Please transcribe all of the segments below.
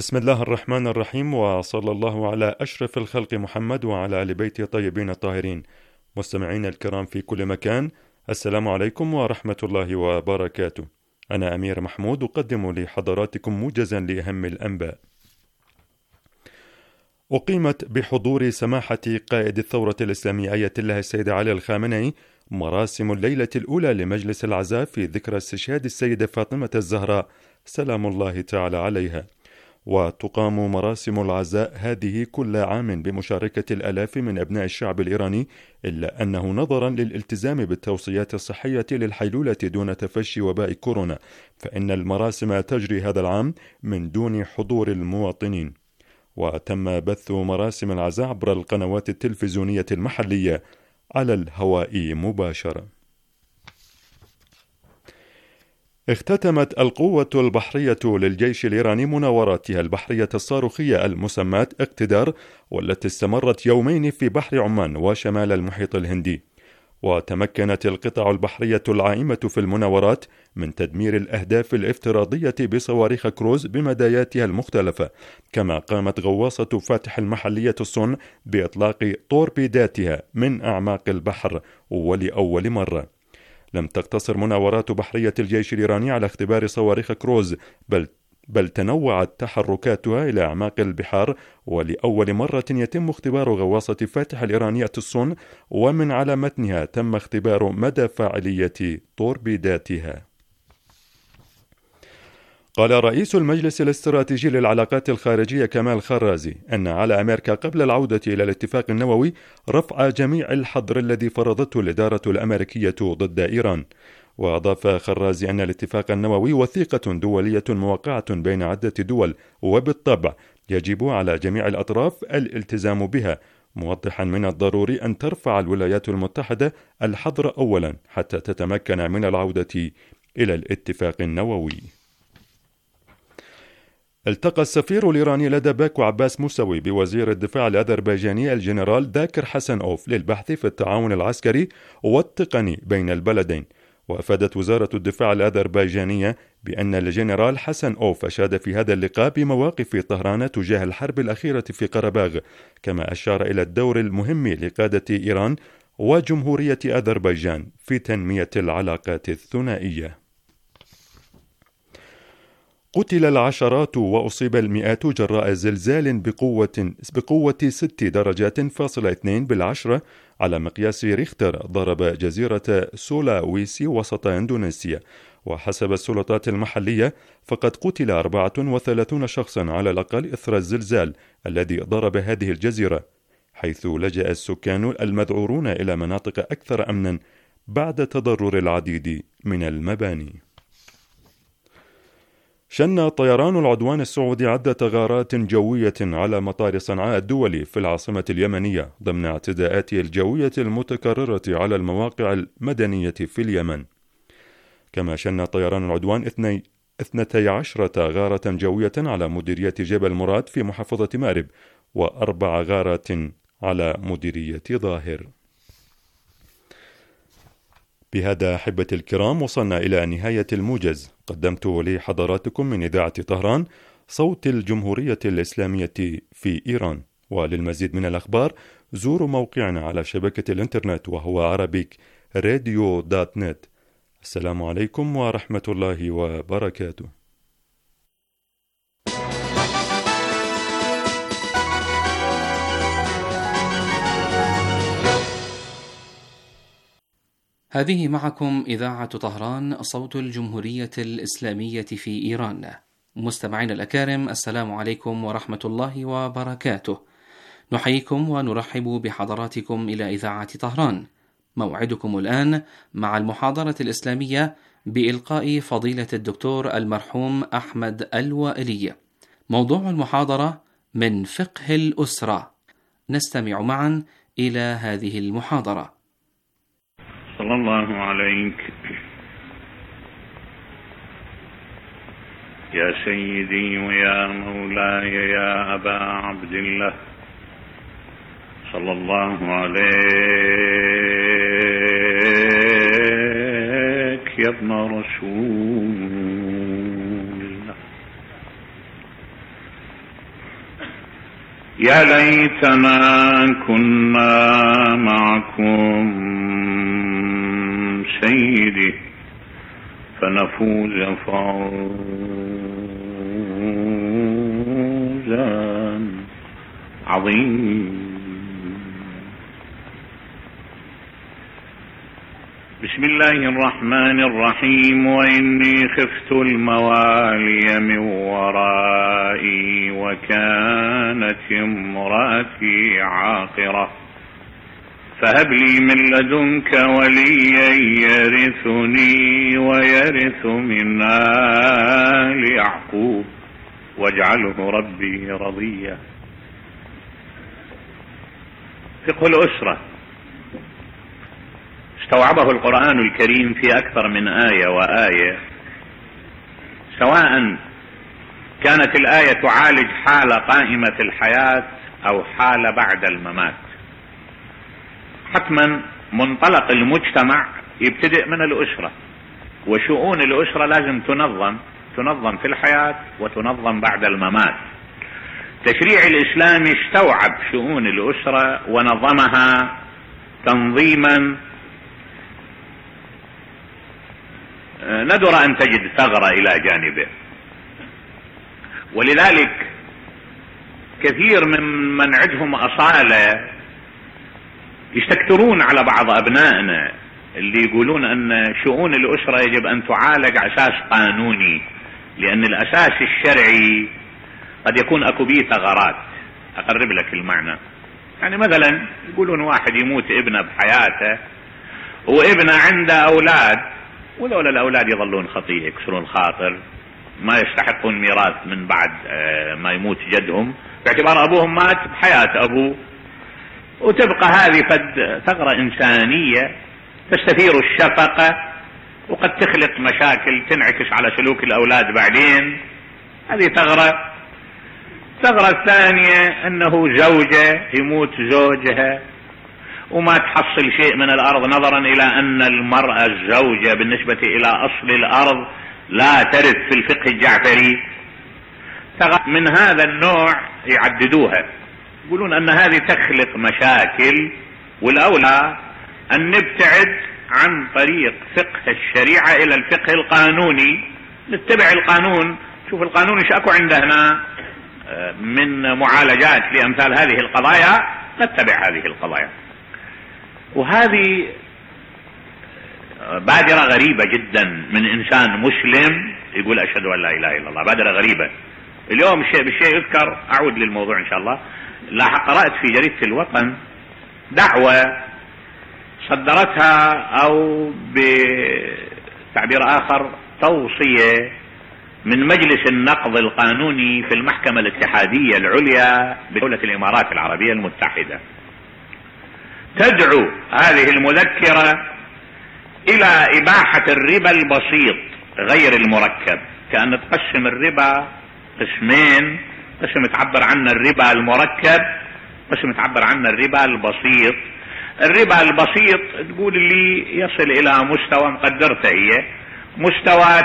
بسم الله الرحمن الرحيم، وصلى الله على أشرف الخلق محمد وعلى آل بيته الطيبين الطاهرين. مستمعين الكرام في كل مكان، السلام عليكم ورحمة الله وبركاته. أنا أمير محمود أقدم لحضراتكم موجزا لأهم الأنباء. أقيمت بحضور سماحة قائد الثورة الإسلامية آية الله السيد علي الخامنئي مراسم الليلة الأولى لمجلس العزاء في ذكرى استشهاد السيدة فاطمة الزهراء سلام الله تعالى عليها. وتقام مراسم العزاء هذه كل عام بمشاركة الآلاف من أبناء الشعب الإيراني، إلا أنه نظرا للالتزام بالتوصيات الصحية للحيلولة دون تفشي وباء كورونا، فإن المراسم تجري هذا العام من دون حضور المواطنين. وتم بث مراسم العزاء عبر القنوات التلفزيونية المحلية على الهواء مباشرة. اختتمت القوة البحرية للجيش الإيراني مناوراتها البحرية الصاروخية المسماة اقتدار، والتي استمرت يومين في بحر عمان وشمال المحيط الهندي. وتمكنت القطع البحرية العائمة في المناورات من تدمير الأهداف الافتراضية بصواريخ كروز بمداياتها المختلفة، كما قامت غواصة فاتح المحلية الصن بإطلاق طوربيداتها من أعماق البحر ولأول مرة. لم تقتصر مناورات بحرية الجيش الإيراني على اختبار صواريخ كروز، بل تنوعت تحركاتها إلى أعماق البحار، ولأول مرة يتم اختبار غواصة فاتح الإيرانية الصن، ومن على متنها تم اختبار مدى فاعلية طوربيداتها. قال رئيس المجلس الاستراتيجي للعلاقات الخارجية كمال خرازي أن على أمريكا قبل العودة إلى الاتفاق النووي رفع جميع الحظر الذي فرضته الإدارة الأمريكية ضد إيران. وأضاف خرازي أن الاتفاق النووي وثيقة دولية موقعة بين عدة دول، وبالطبع يجب على جميع الأطراف الالتزام بها، موضحا من الضروري أن ترفع الولايات المتحدة الحظر أولا حتى تتمكن من العودة إلى الاتفاق النووي. التقى السفير الإيراني لدى باكو عباس موسوي بوزير الدفاع الأذربيجاني الجنرال ذاكر حسن أوف للبحث في التعاون العسكري والتقني بين البلدين. وأفادت وزارة الدفاع الأذربيجانية بأن الجنرال حسن أوف أشاد في هذا اللقاء بمواقف طهران تجاه الحرب الأخيرة في قرباغ، كما أشار إلى الدور المهم لقادة إيران وجمهورية أذربيجان في تنمية العلاقات الثنائية. قتل العشرات وأصيب المئات جراء زلزال بقوة 6 درجات فاصلة 2 بالعشرة على مقياس ريختر ضرب جزيرة سولاويسي وسط إندونيسيا. وحسب السلطات المحلية فقد قتل 34 شخصا على الأقل إثر الزلزال الذي ضرب هذه الجزيرة، حيث لجأ السكان المذعورون إلى مناطق أكثر أمنا بعد تضرر العديد من المباني. شن طيران العدوان السعودي عدة غارات جوية على مطار صنعاء الدولي في العاصمة اليمنية ضمن اعتداءاته الجوية المتكررة على المواقع المدنية في اليمن. كما شن طيران العدوان 12 غارة جوية على مديرية جبل مراد في محافظة مأرب، و4 غارات على مديرية ظاهر. بهذا أحبة الكرام وصلنا إلى نهاية الموجز قدمته لحضراتكم من إذاعة طهران صوت الجمهورية الإسلامية في إيران. وللمزيد من الأخبار زوروا موقعنا على شبكة الإنترنت وهو arabic-radio.net. السلام عليكم ورحمة الله وبركاته. هذه معكم إذاعة طهران صوت الجمهورية الإسلامية في إيران. مستمعين الأكارم، السلام عليكم ورحمة الله وبركاته. نحييكم ونرحب بحضراتكم إلى إذاعة طهران. موعدكم الآن مع المحاضرة الإسلامية بإلقاء فضيلة الدكتور المرحوم أحمد الوائلي. موضوع المحاضرة من فقه الأسرة. نستمع معا إلى هذه المحاضرة. صلى الله عليك يا سيدي ويا مولاي يا أبا عبد الله، صلى الله عليك يا ابن رسول الله. يا ليتنا كنا معكم سيدي فنفوز فوزا عظيما. بسم الله الرحمن الرحيم. وإني خفت الموالي من ورائي وكانت امرأتي عاقرة فهب لي من لدنك وليا يرثني ويرث من آل يعقوب واجعله ربي رضيا. فقه الأسرة استوعبه القرآن الكريم في أكثر من آية وآية، سواء كانت الآية تعالج حال قائمة الحياة أو حال بعد الممات. حتما منطلق المجتمع يبتدئ من الأسرة، وشؤون الأسرة لازم تنظم في الحياة وتنظم بعد الممات. تشريع الإسلام استوعب شؤون الأسرة ونظمها تنظيما ندر أن تجد ثغرة إلى جانبه. ولذلك كثير من عندهم أصالة يستكثرون على بعض أبنائنا اللي يقولون أن شؤون الأسرة يجب أن تعالج أساس قانوني، لأن الأساس الشرعي قد يكون أكو به ثغرات. أقرب لك المعنى. يعني مثلا يقولون واحد يموت ابنه بحياته وابنه عنده أولاد، ولولا الأولاد يظلون خطيئة يكسرون الخاطر، ما يستحقون ميراث من بعد ما يموت جدهم باعتبار أبوهم مات بحياة أبوه، وتبقى هذه قد ثغرة إنسانية تستثير الشفقة وقد تخلق مشاكل تنعكس على سلوك الأولاد بعدين. هذه ثغرة. الثغرة الثانية أنه زوجة يموت زوجها وما تحصل شيء من الأرض، نظرا إلى أن المرأة الزوجة بالنسبة إلى أصل الأرض لا ترث في الفقه الجعفري. من هذا النوع يعددوها، يقولون أن هذه تخلق مشاكل، والأولى أن نبتعد عن طريق فقه الشريعة إلى الفقه القانوني، نتبع القانون. شوف القانون ايش اكو عندنا من معالجات لأمثال هذه القضايا، نتبع هذه القضايا. وهذه بادرة غريبة جدا من إنسان مسلم يقول أشهد أن لا إله إلا الله، بادرة غريبة. اليوم بالشيء يذكر، أعود للموضوع إن شاء الله. قرأت في جريدة الوطن دعوة صدرتها أو بتعبير آخر توصية من مجلس النقض القانوني في المحكمة الاتحادية العليا بدولة الإمارات العربية المتحدة. تدعو هذه المذكرة إلى إباحة الربا البسيط غير المركب، كأن تقسم الربا قسمين، قسم تعبر عنه الربا المركب، قسم تعبر عنه الربا البسيط. الربا البسيط تقول اللي يصل إلى مستوى مقدرته هي مستوى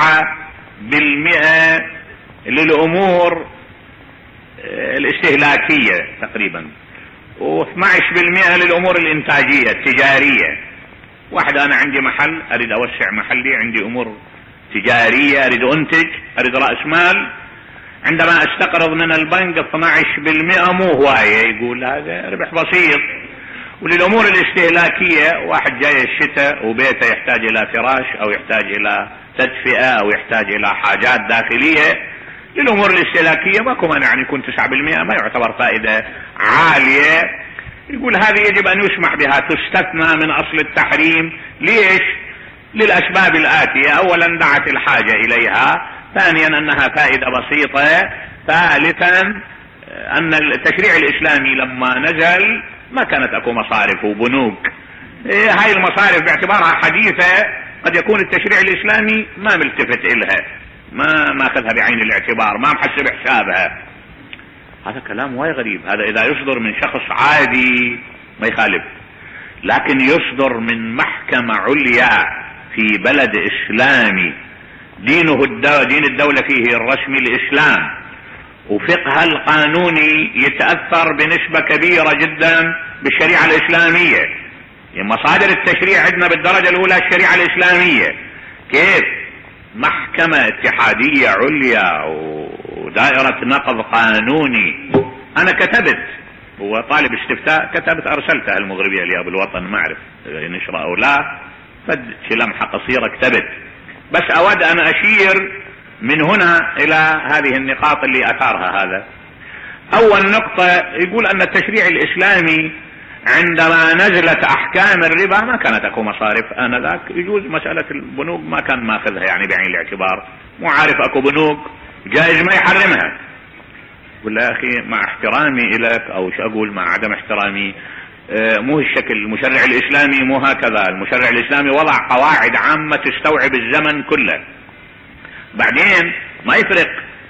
9% للأمور الاستهلاكية تقريبا، و12% للأمور الإنتاجية التجارية. واحد أنا عندي محل أريد أوسع محلي، عندي أمور تجارية أريد أنتج، أريد رأس مال، عندما أستقرض من البنك 12% مو هواية، يقول هذا ربح بسيط. وللأمور الاستهلاكية واحد جاي الشتاء وبيته يحتاج إلى فراش أو يحتاج إلى تدفئة أو يحتاج إلى حاجات داخلية، للأمور الاستهلاكية ماكو مانع أن يكون 9%، ما يعتبر فائدة عالية. يقول هذه يجب أن يسمح بها، تستثنى من أصل التحريم. ليش؟ للأسباب الآتية: أولا دعت الحاجة إليها، ثانيا أنها فائدة بسيطة، ثالثا أن التشريع الإسلامي لما نزل ما كانت أكو مصارف وبنوك. هاي المصارف باعتبارها حديثة قد يكون التشريع الإسلامي ما ملتفت إلها، ما أخذها بعين الاعتبار، ما محسب حسابها. هذا كلام وايد غريب. هذا إذا يصدر من شخص عادي ما يخالف، لكن يصدر من محكمة عليا في بلد إسلامي دين الدولة فيه الرسمي الإسلام، وفقهها القانوني يتأثر بنسبة كبيرة جدا بالشريعة الإسلامية. يعني مصادر التشريع عندنا بالدرجة الأولى الشريعة الإسلامية. كيف؟ محكمة اتحادية عليا ودائرة نقض قانوني. أنا كتبت، هو طالب استفتاء، كتبت أرسلتها المغربية لأبو الوطن، ما أعرف نشرة أو لا، فدش لمحة قصيرة كتبت. بس أود أن أشير من هنا إلى هذه النقاط اللي أثارها هذا. أول نقطة، يقول أن التشريع الإسلامي عندما نزلت أحكام الربا ما كانت أكو مصارف آنذاك، يجوز مسألة البنوك ما كان ماخذها يعني بعين الاعتبار، مو عارف أكو بنوك جائز ما يحرمها. قل يا أخي مع احترامي إليك، أو شو أقول مع عدم احترامي، مو الشكل المشرع الإسلامي مو هكذا. المشرع الإسلامي وضع قواعد عامة تستوعب الزمن كله. بعدين ما يفرق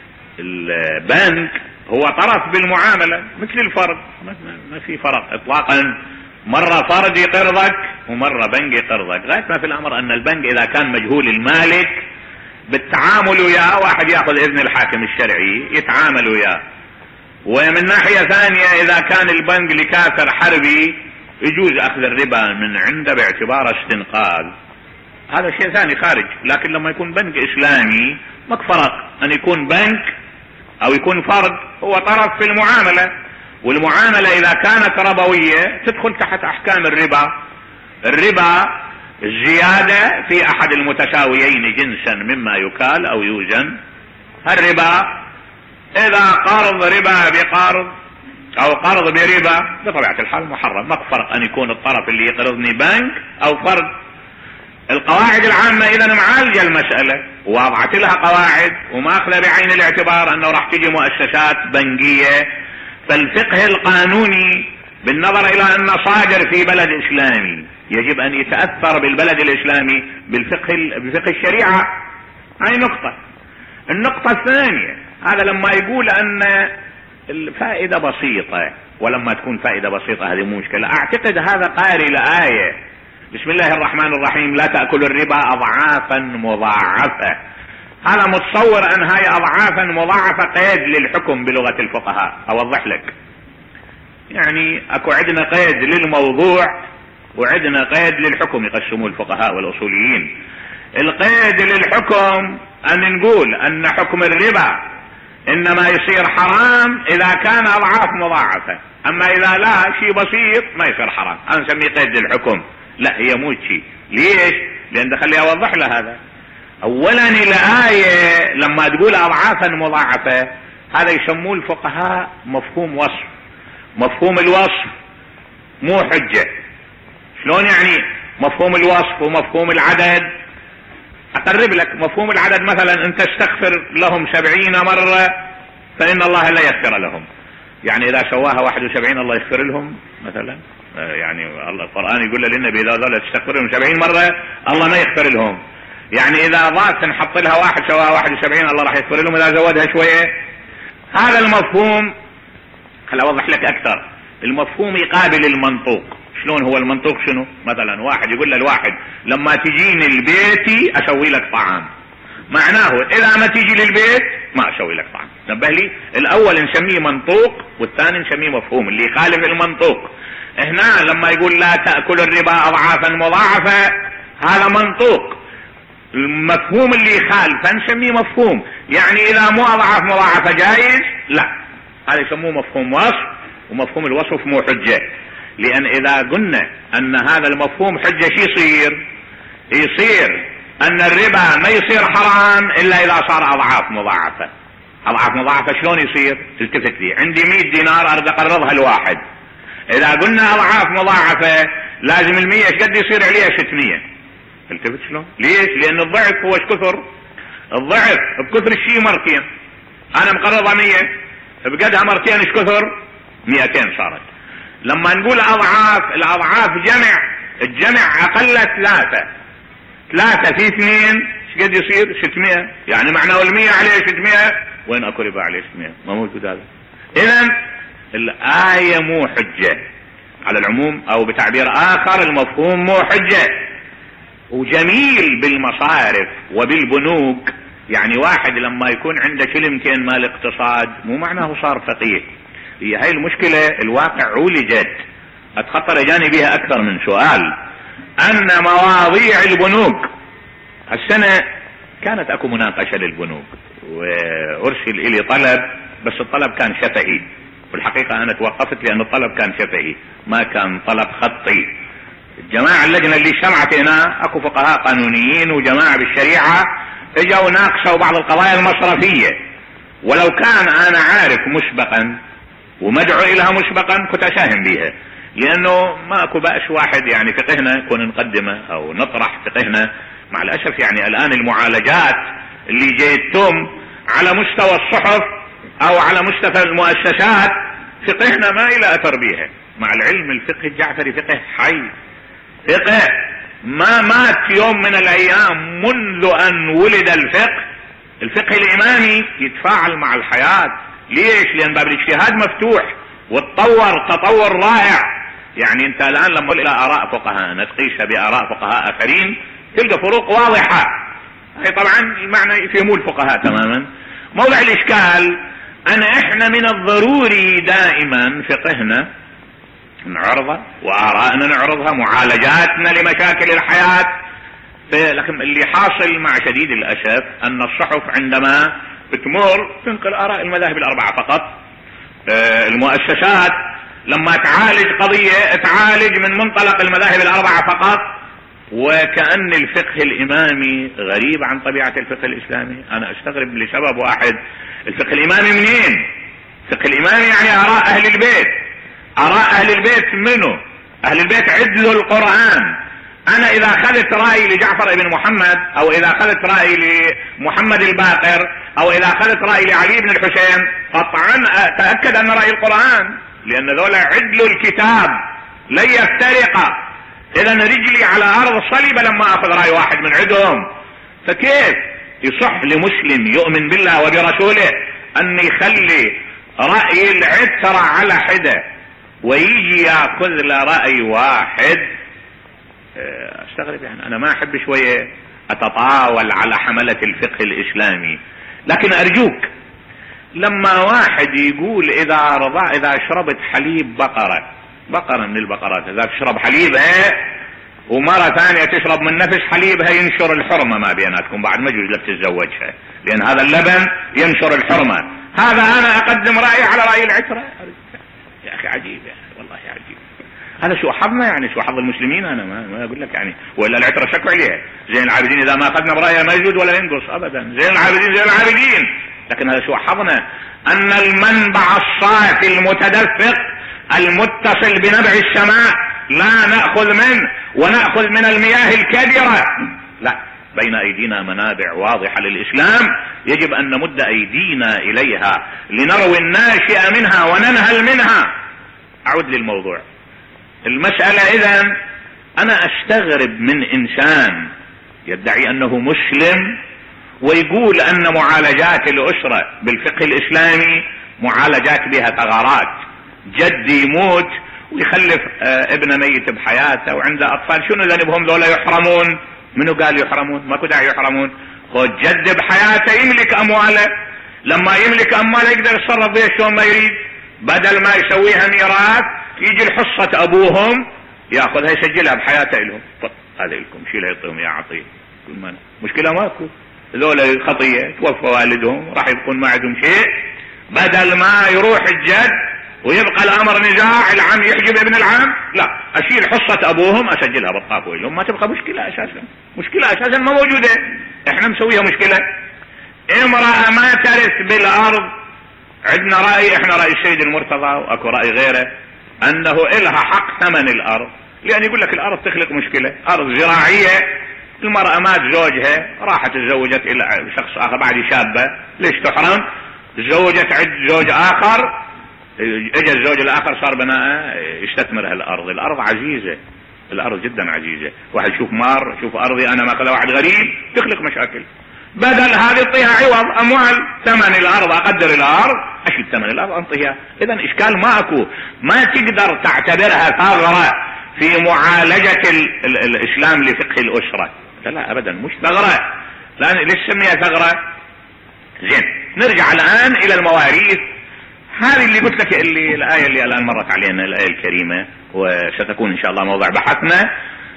البنك، هو طرف بالمعاملة مثل الفرد، ما في فرق اطلاقا. مرة فرد يقرضك ومرة بنك يقرضك، غاية ما في الامر ان البنك اذا كان مجهول المالك بالتعامل وياه، واحد ياخذ اذن الحاكم الشرعي يتعامل وياه. ومن ناحية ثانية اذا كان البنك لكافر حربي يجوز اخذ الربا من عنده باعتبار استنقاذ، هذا شيء ثاني خارج. لكن لما يكون بنك اسلامي ماك فرق ان يكون بنك او يكون فرد، هو طرف في المعاملة، والمعاملة اذا كانت ربوية تدخل تحت احكام الربا. الربا الزيادة في احد المتساويين جنسا مما يكال او يوزن. الربا اذا قرض ربا بقرض او قرض بربا بطبيعة الحال محرم، ما فرق ان يكون الطرف اللي يقرضني بنك او فرد. القواعد العامة اذا معالجة المسألة، ووضعت لها قواعد وما اخذ بعين الاعتبار انه راح تجي مؤسسات بنكية. فالفقه القانوني بالنظر الى انه صادر في بلد اسلامي يجب ان يتأثر بالبلد الاسلامي بفقه الشريعة. هاي نقطة. النقطة الثانية، هذا لما يقول ان الفائدة بسيطة، ولما تكون فائدة بسيطة هذه مو مشكلة. اعتقد هذا قارئ لآية بسم الله الرحمن الرحيم لا تأكلوا الربا أضعافا مضاعفة. هذا متصور أن هاي أضعافا مضاعفة قيد للحكم بلغة الفقهاء. أوضح لك، يعني أكو عندنا قيد للموضوع وعندنا قيد للحكم، يقسموه الفقهاء والأصوليين. القيد للحكم أن نقول أن حكم الربا إنما يصير حرام إذا كان أضعاف مضاعفة، أما إذا لا شيء بسيط ما يصير حرام، أنا نسميه قيد للحكم. لا، هي مو شيء. ليش؟ لأن خلي أوضح له هذا. أولا الآية لما تقول أضعافا مضاعفة هذا يسموه الفقهاء مفهوم وصف. مفهوم الوصف مو حجة. شلون يعني مفهوم الوصف ومفهوم العدد؟ أقرب لك. مفهوم العدد مثلا أنت استغفر لهم 70 مرة فإن الله لا يغفر لهم، يعني إذا سواها 71 الله يغفر لهم مثلا. يعني القرآن يقول للنبي إذا ظل تستغفر لهم 70 مرة الله ما يغفر لهم. يعني إذا ضاف نحط لها واحد سواها 71 الله راح يغفر لهم إذا زودها شوية. هذا المفهوم خل أوضح لك أكثر. المفهوم يقابل المنطوق. شلون هو المنطوق؟ شنو؟ مثلا واحد يقول للواحد لما تجيني لبيتي أسوي لك طعام، معناه إذا ما تيجي للبيت ما أسوي لك طعام. نبه لي، الأول نسميه منطوق والثاني نسميه مفهوم اللي يخالف المنطوق. هنا لما يقول لا تأكل الربا أضعافا مضاعفة هذا منطوق. المفهوم اللي يخالف نسميه مفهوم، يعني إذا مو أضعاف مضاعفة جائز، لا، هذا يسموه مفهوم وصف، ومفهوم الوصف مو حجة. لأن إذا قلنا أن هذا المفهوم حجة شي يصير أن الربا ما يصير حرام إلا إذا صار أضعاف مضاعفة. أضعاف مضاعفة شلون يصير؟ تلتفت لي، عندي 100 دينار أريد أقرضها لواحد. إذا قلنا أضعاف مضاعفة لازم 100 ايش قد يصير عليها 600. التفت شلون؟ ليش؟ لأن الضعف هو ايش كثر؟ الضعف بكثر الشيء مرتين. أنا مقرضة 100 بقدها مرتين ايش كثر؟ 200 صارت. لما نقول أضعاف، الأضعاف جمع، الجمع أقل 3 في 2 ايش قد يصير؟ 600. يعني معناه 100 عليه 600. وين أكو ربا عليه 600؟ ما موجود هذا. إذن الآية مو حجة على العموم، أو بتعبير آخر المفهوم مو حجة. وجميل بالمصارف وبالبنوك يعني واحد لما يكون عنده كلمتين مال اقتصاد مو معناه صار فقيه. هي هاي المشكلة الواقع عولجت، اتخطر جانبها اكثر من سؤال. ان مواضيع البنوك السنة كانت اكو مناقشة للبنوك، وارسل الي طلب، بس الطلب كان شفهي، والحقيقة انا توقفت لان الطلب كان شفهي ما كان طلب خطي. الجماعة اللجنة اللي اجتمعت هنا اكو فقهاء قانونيين وجماعة بالشريعة اجوا ناقشوا بعض القضايا المصرفية، ولو كان انا عارف مسبقا ومدعو الها مسبقا كنت اساهم بيها، لانه ما اكو بأس واحد يعني فقهنا يكون نقدمه او نطرح فقهنا. مع الاسف يعني الان المعالجات اللي جيتم على مستوى الصحف او على مستوى المؤسسات فقهنا ما الى اثر بيها، مع العلم الفقه الجعفري فقه حي، فقه ما مات يوم من الايام منذ ان ولد الفقه الامامي يتفاعل مع الحياة. ليش؟ لان باب الاجتهاد مفتوح وتطور تطور رائع. يعني انت الان لما تقول الى اراء فقهاء نتقيسها باراء فقهاء اخرين تلقى فروق واضحة. هي طبعا معنى يفهموا الفقهاء تماما. موضع الاشكال ان احنا من الضروري دائما فقهنا نعرضها وآراءنا نعرضها، معالجاتنا لمشاكل الحياة. لكن اللي حاصل مع شديد الأسف أن الصحف عندما بتمر تنقل آراء المذاهب الأربعة فقط. المؤسسات لما تعالج قضية تعالج من منطلق المذاهب الأربعة فقط، وكأن الفقه الإمامي غريب عن طبيعة الفقه الإسلامي. أنا أستغرب لسبب واحد، الفقه الإمامي منين؟ الفقه الإمامي يعني آراء أهل البيت. آراء أهل البيت منه؟ أهل البيت عدلوا القرآن. أنا إذا أخذت رأي لجعفر ابن محمد، أو إذا أخذت رأي لمحمد الباقر، أو إذا أخذت رأي لعلي بن الحسين، قطعا تأكد أن رأي القرآن، لأن ذولا عدلوا الكتاب لن يفترق. إذا رجلي على أرض صليبة لما أخذ رأي واحد من عندهم. فكيف يصح لمسلم يؤمن بالله وبرسوله أن يخلي رأي العترة على حدة ويجي يأخذ لرأي واحد؟ استغرب. يعني انا ما احب شوية اتطاول على حملة الفقه الاسلامي، لكن ارجوك لما واحد يقول اذا شربت حليب بقرة من البقرات، اذا تشرب حليبها ومرة ثانية تشرب من نفس حليبها ينشر الحرمة ما بيناتكم، بعد ما يجوز لك تتزوجها، لان هذا اللبن ينشر الحرمة. هذا انا اقدم رأيي على رأي العترة؟ يا اخي عجيب، يا اخي والله عجيب. هذا شو حظنا؟ يعني شو حظ المسلمين؟ انا ما اقول لك يعني، ولا العترة شكوا عليها. زين العابدين اذا ما اخذنا برايه ما يزيد ولا ينقص ابدا، زين العابدين. لكن هذا شو حظنا؟ ان المنبع الصافي المتدفق المتصل بنبع السماء لا نأخذ منه ونأخذ من المياه الكدرة، لا، بين ايدينا منابع واضحة للاسلام يجب ان نمد ايدينا اليها لنروي الناشئ منها وننهل منها. اعود للموضوع. المسألة اذن انا استغرب من انسان يدعي انه مسلم ويقول ان معالجات الاسرة بالفقه الاسلامي معالجات بها ثغرات. جد يموت ويخلف ابن ميت بحياته وعنده اطفال، شنو ذنبهم ذولا يحرمون؟ منو قال يحرمون؟ ماكو داعي يحرمون. خذ جد بحياته يملك امواله، لما يملك امواله يقدر يتصرف بها شلون ما يريد، بدل ما يسويها ميراث يجي الحصة ابوهم ياخذها يسجلها بحياته لهم. هذا لكم شيلها يعطيهم يا عطيه، مشكلة ماكو. ذولا خطية توفى والدهم راح يكون ما عندهم شيء، بدل ما يروح الجد ويبقى الامر نزاع العم يحجب ابن العم، لا، اشيل حصة ابوهم اسجلها بالطاقة لهم، ما تبقى مشكلة اساسا. مشكلة اساسا ما موجودة، احنا مسويها مشكلة. امرأة ما ترث بالارض، عندنا رأي، احنا رأي السيد المرتضى واكو رأي غيره انه الها حق ثمن الارض، لان يقول لك الارض تخلق مشكلة. ارض زراعية، المرأة مات زوجها راحت تزوجت الى شخص اخر بعد شابة، ليش تحرم؟ تزوجت عند زوج اخر، اجى الزوج الاخر صار بناء يستثمر هالارض. الارض عزيزة، الارض جدا عزيزة. واحد شوف مار، شوف ارضي انا ما اخذها واحد غريب، تخلق مشاكل. بدل هذه اعطيها عوض اموال، ثمن الارض، اقدر الارض، اشيل ثمن الارض انطيها. اذا اشكال ماكو، ما تقدر تعتبرها ثغرة في معالجة الاسلام لفقه الاسرة. لا ابدا، مش ثغرة. لان ليش سميها ثغرة؟ زين، نرجع الآن إلى المواريث. هذه اللي قلت لك، اللي الآية اللي الآن مرت علينا، الآية الكريمة، وستكون إن شاء الله موضع بحثنا.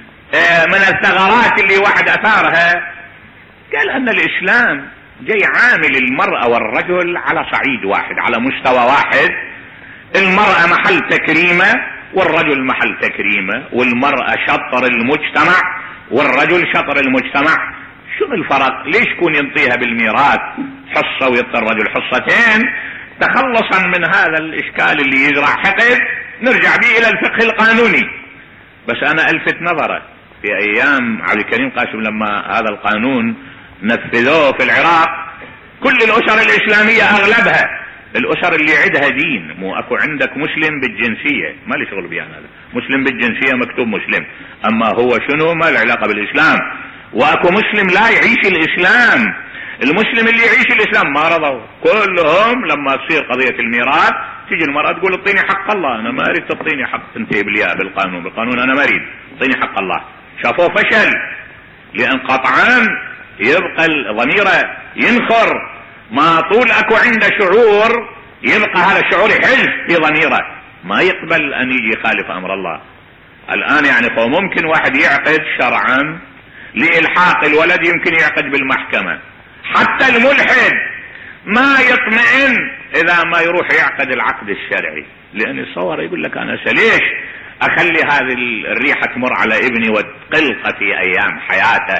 من الثغرات اللي واحد أثارها، قال أن الإسلام جاي عامل المرأة والرجل على صعيد واحد، على مستوى واحد. المرأة محل تكريمة والرجل محل تكريمة، والمرأة شطر المجتمع والرجل شطر المجتمع. شو الفرق؟ ليش كون ينطيها بالميراث حصة ويعطي الرجل حصتين؟ تخلصا من هذا الإشكال اللي يزرع حقد، نرجع به إلى الفقه القانوني. بس أنا ألفت نظره في أيام عبد الكريم قاسم لما هذا القانون نفذوه في العراق، كل الأسر الإسلامية أغلبها الأسر اللي عندها دين. مو أكو عندك مسلم بالجنسية، ما لي شغل بيان هذا، مسلم بالجنسية مكتوب مسلم، أما هو شنو ما له علاقة بالإسلام. وأكو مسلم لا يعيش الإسلام. المسلم اللي يعيش الإسلام ما رضوا كلهم. لما تصير قضية الميراث تيجي المرأة تقول اعطيني حق الله، أنا ما أريد تعطيني حق تنتهي بالياء بالقانون أنا ما أريد، اعطيني حق الله. شافوه فشل، لأن قطعا يبقى ضميره ينخر. ما طول أكو عنده شعور يبقى هذا الشعور يحز في ضميره، ما يقبل أن يجي يخالف أمر الله. الآن يعني هو ممكن واحد يعقد شرعا لإلحاق الولد، يمكن يعقد بالمحكمة. حتى الملحد ما يطمئن إذا ما يروح يعقد العقد الشرعي، لأن يتصور يقول لك أنا ليش أخلي هذه الريحة تمر على ابني وتقلق في أيام حياته،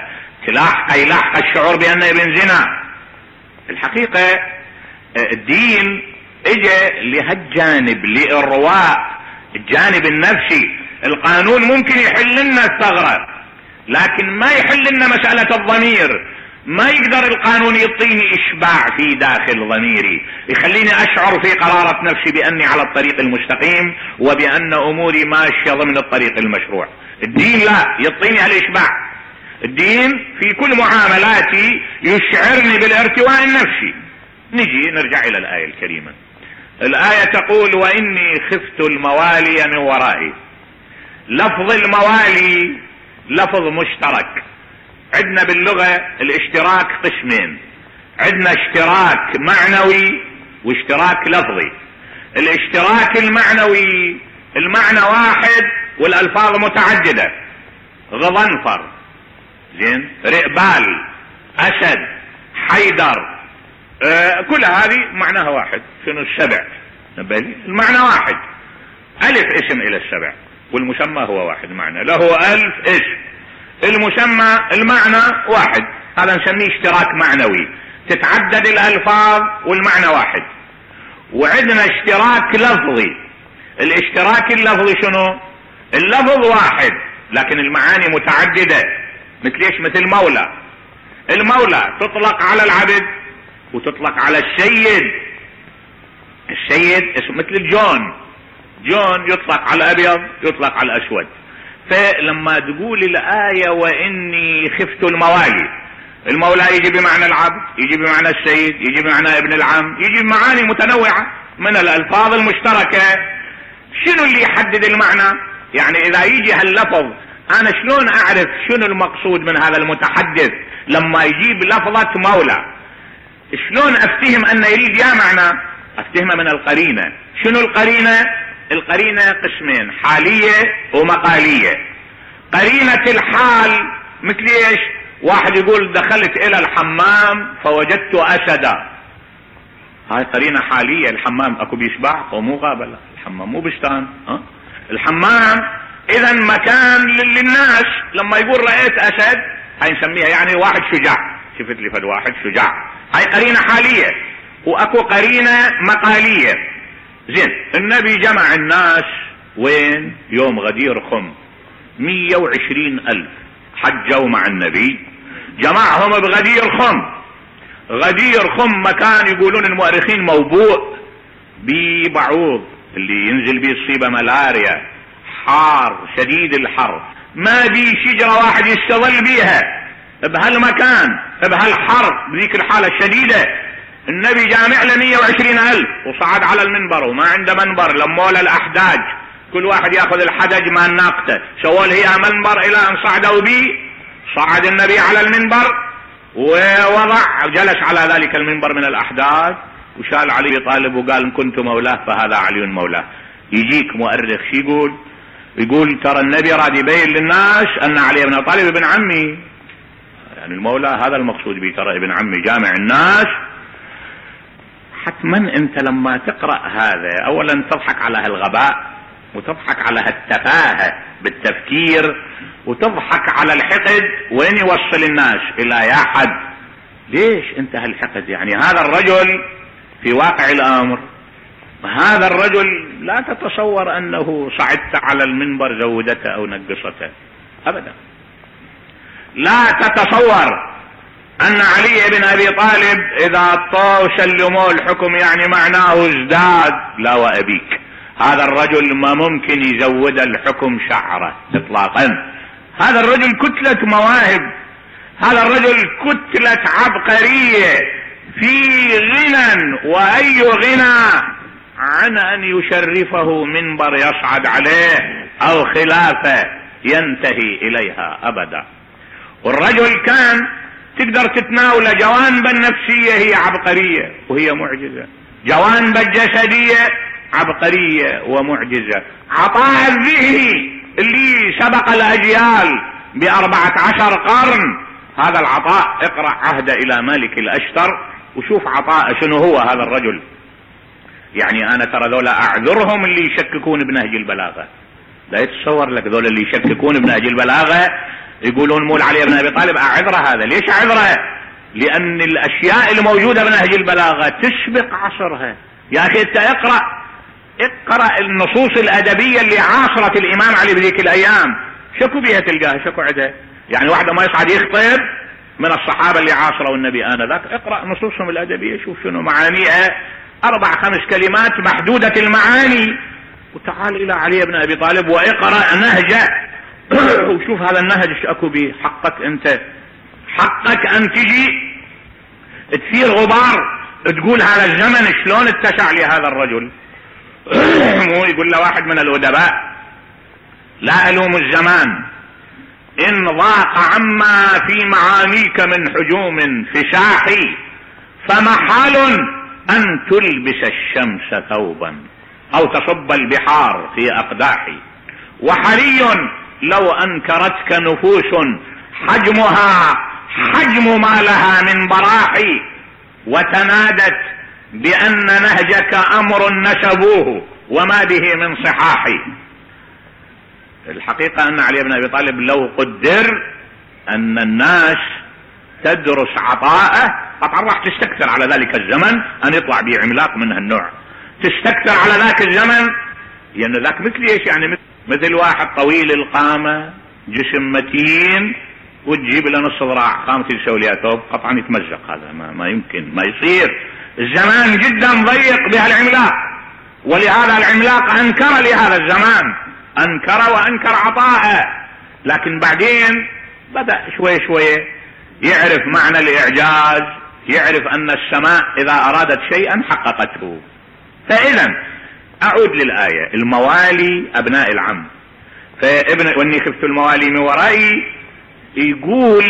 يلاحق الشعور بأنه ابن زنا. الحقيقة الدين اجى لهالجانب، لإرواء الجانب النفسي. القانون ممكن يحل لنا الثغرة، لكن ما يحل لنا مسألة الضمير. ما يقدر القانون يعطيني إشباع في داخل ضميري، يخليني أشعر في قرارة نفسي بأني على الطريق المستقيم وبأن أموري ماشية ضمن الطريق المشروع. الدين لا يعطيني الإشباع. الدين في كل معاملاتي يشعرني بالارتواء النفسي. نجي نرجع إلى الآية الكريمة. الآية تقول وإني خفت الموالي من ورائي. لفظ الموالي لفظ مشترك. عندنا باللغة الاشتراك قسمين، عندنا اشتراك معنوي واشتراك لفظي. الاشتراك المعنوي المعنى واحد والألفاظ متعددة. غضنفر، زين، رئبال، أسد، حيدر، كل هذه معناها واحد. شنو السبع؟ المعنى واحد. ألف اسم إلى السبع، والمسمى هو واحد معنى، له ألف اسم. المسمى المعنى واحد، هذا نسميه اشتراك معنوي، تتعدد الألفاظ والمعنى واحد. وعندنا اشتراك لفظي. الاشتراك اللفظي شنو؟ اللفظ واحد لكن المعاني متعددة. مثل ايش؟ مثل مولى. المولى تطلق على العبد وتطلق على السيد. السيد اسم، مثل الجون. جون يطلق على الأبيض يطلق على الأسود. فلما تقول الآية وإني خفت الموالي، المولى يجي بمعنى العبد، يجي بمعنى السيد، يجي بمعنى ابن العم، يجي بمعاني متنوعة من الألفاظ المشتركة. شنو اللي يحدد المعنى؟ يعني إذا يجي هاللفظ أنا شلون أعرف شنو المقصود من هذا المتحدث لما يجيب لفظة مولى؟ شلون أفتهم أن يريد يا معنى؟ أفتهمه من القرينة. شنو القرينة؟ القرينة قسمين، حالية ومقالية. قرينة الحال مثل ايش؟ واحد يقول دخلت الى الحمام فوجدت اسدا، هاي قرينة حالية. الحمام اكو بيشبع ومو غابة، الحمام مو بستان. الحمام اذا مكان للناس. لما يقول رأيت اسد هاي نسميها يعني واحد شجاع، شفت لي فد واحد شجاع، هاي قرينة حالية. واكو قرينة مقالية. زين، النبي جمع الناس وين؟ يوم غدير خم، 120,000 حجوا مع النبي، جمعهم بغدير خم. غدير خم مكان يقولون المؤرخين موبوء ببعوض اللي ينزل بيه الصيبة ملاريا، حار شديد الحر، ما بي شجرة واحد يستظل بيها بهالمكان بهالحر بذيك الحالة الشديدة. النبي جامع له 120,000 وصعد على المنبر وما عنده منبر، لموا له الأحداج، كل واحد ياخذ الحدج مال ناقته، سووا له منبر إلى أن صعدوا بي. صعد النبي على المنبر ووضع جلس على ذلك المنبر من الأحداث وشال علي طالب وقال إن كنت مولاه فهذا علي مولاه. يجيك مؤرخ شي يقول ترى النبي راد يبين للناس أن علي بن طالب ابن عمي، يعني المولى هذا المقصود به، ترى ابن عمي جامع الناس. حتما أنت لما تقرأ هذا أولا تضحك على هالغباء وتضحك على هالتفاهة بالتفكير وتضحك على الحقد. وين يوصل الناس؟ إلى يا حد. ليش انت هالحقد؟ يعني هذا الرجل في واقع الأمر، هذا الرجل لا تتصور أنه صعدت على المنبر زودته أو نقصته أبدا. لا تتصور أن علي بن أبي طالب إذا طاو سلموه الحكم يعني معناه ازداد. لا وأبيك، هذا الرجل ما ممكن يزود الحكم شعره إطلاقا. هذا الرجل كتلة مواهب، هذا الرجل كتلة عبقرية في غنى، وأي غنى عن أن يشرفه منبر يصعد عليه أو خلافة ينتهي إليها أبدا. والرجل كان تقدر تتناول جوانب النفسية هي عبقرية وهي معجزة، جوانب الجسدية عبقرية ومعجزة، عطاء الذهني اللي سبق الأجيال ب14 قرن، هذا العطاء اقرأ عهد إلى مالك الأشتر وشوف عطاء شنو هو هذا الرجل. يعني أنا ترى ذولا أعذرهم اللي يشككون بنهج البلاغة. لا يتصور لك ذولا اللي يشككون بنهج البلاغة يقولون مول علي بن أبي طالب، أعذره هذا. ليش أعذره؟ لأن الأشياء الموجودة بنهج البلاغة تسبق عصرها. يا أخي أنت اقرأ النصوص الأدبية اللي عاصرت الإمام علي بذيك الأيام، شكو بيها تلقاها، شكو عدها. يعني واحدة ما يصعد يخطب من الصحابة اللي عاصروا النبي آنذاك، اقرأ نصوصهم الأدبية شوف شنو معانيها، 4-5 كلمات محدودة المعاني، وتعال إلى علي بن أبي طالب واقرأ نهجه وشوف هذا النهج ايش اكو به. حقك انت، حقك ان تجي تثير غبار تقول هذا الزمن شلون اتسع لهذا الرجل. مو يقول له واحد من الأدباء لا ألوم الزمان إن ضاق عما في معانيك من حجوم فساحي، فمحال أن تلبس الشمس ثوبا أو تصب البحار في أقداحي، وحري لو أنكرتك نفوس حجمها حجم ما لها من براحي، وتنادت بأن نهجك أمر نسبوه وما به من صحاحي. الحقيقة أن علي بن أبي طالب لو قدر أن الناس تدرس عطاءه طبعا راح تستكثر على ذلك الزمن أن يطلع به عملاق من هالنوع، تستكثر على ذاك الزمن، لأن ذاك مثل ايش؟ يعني مثل واحد طويل القامة جسم متين وتجيب له نص ذراع قامة يسوي لها ثوب قطعا يتمزق. هذا ما يمكن، ما يصير. الزمان جدا ضيق بهالعملاق، ولهذا العملاق أنكر لهذا الزمان، أنكر وأنكر عطاءه. لكن بعدين بدأ شوي شوي يعرف معنى الإعجاز، يعرف أن السماء إذا أرادت شيئا حققته. فإذا أعود للآية، الموالي أبناء العم. فابن واني خفت الموالي من ورائي يقول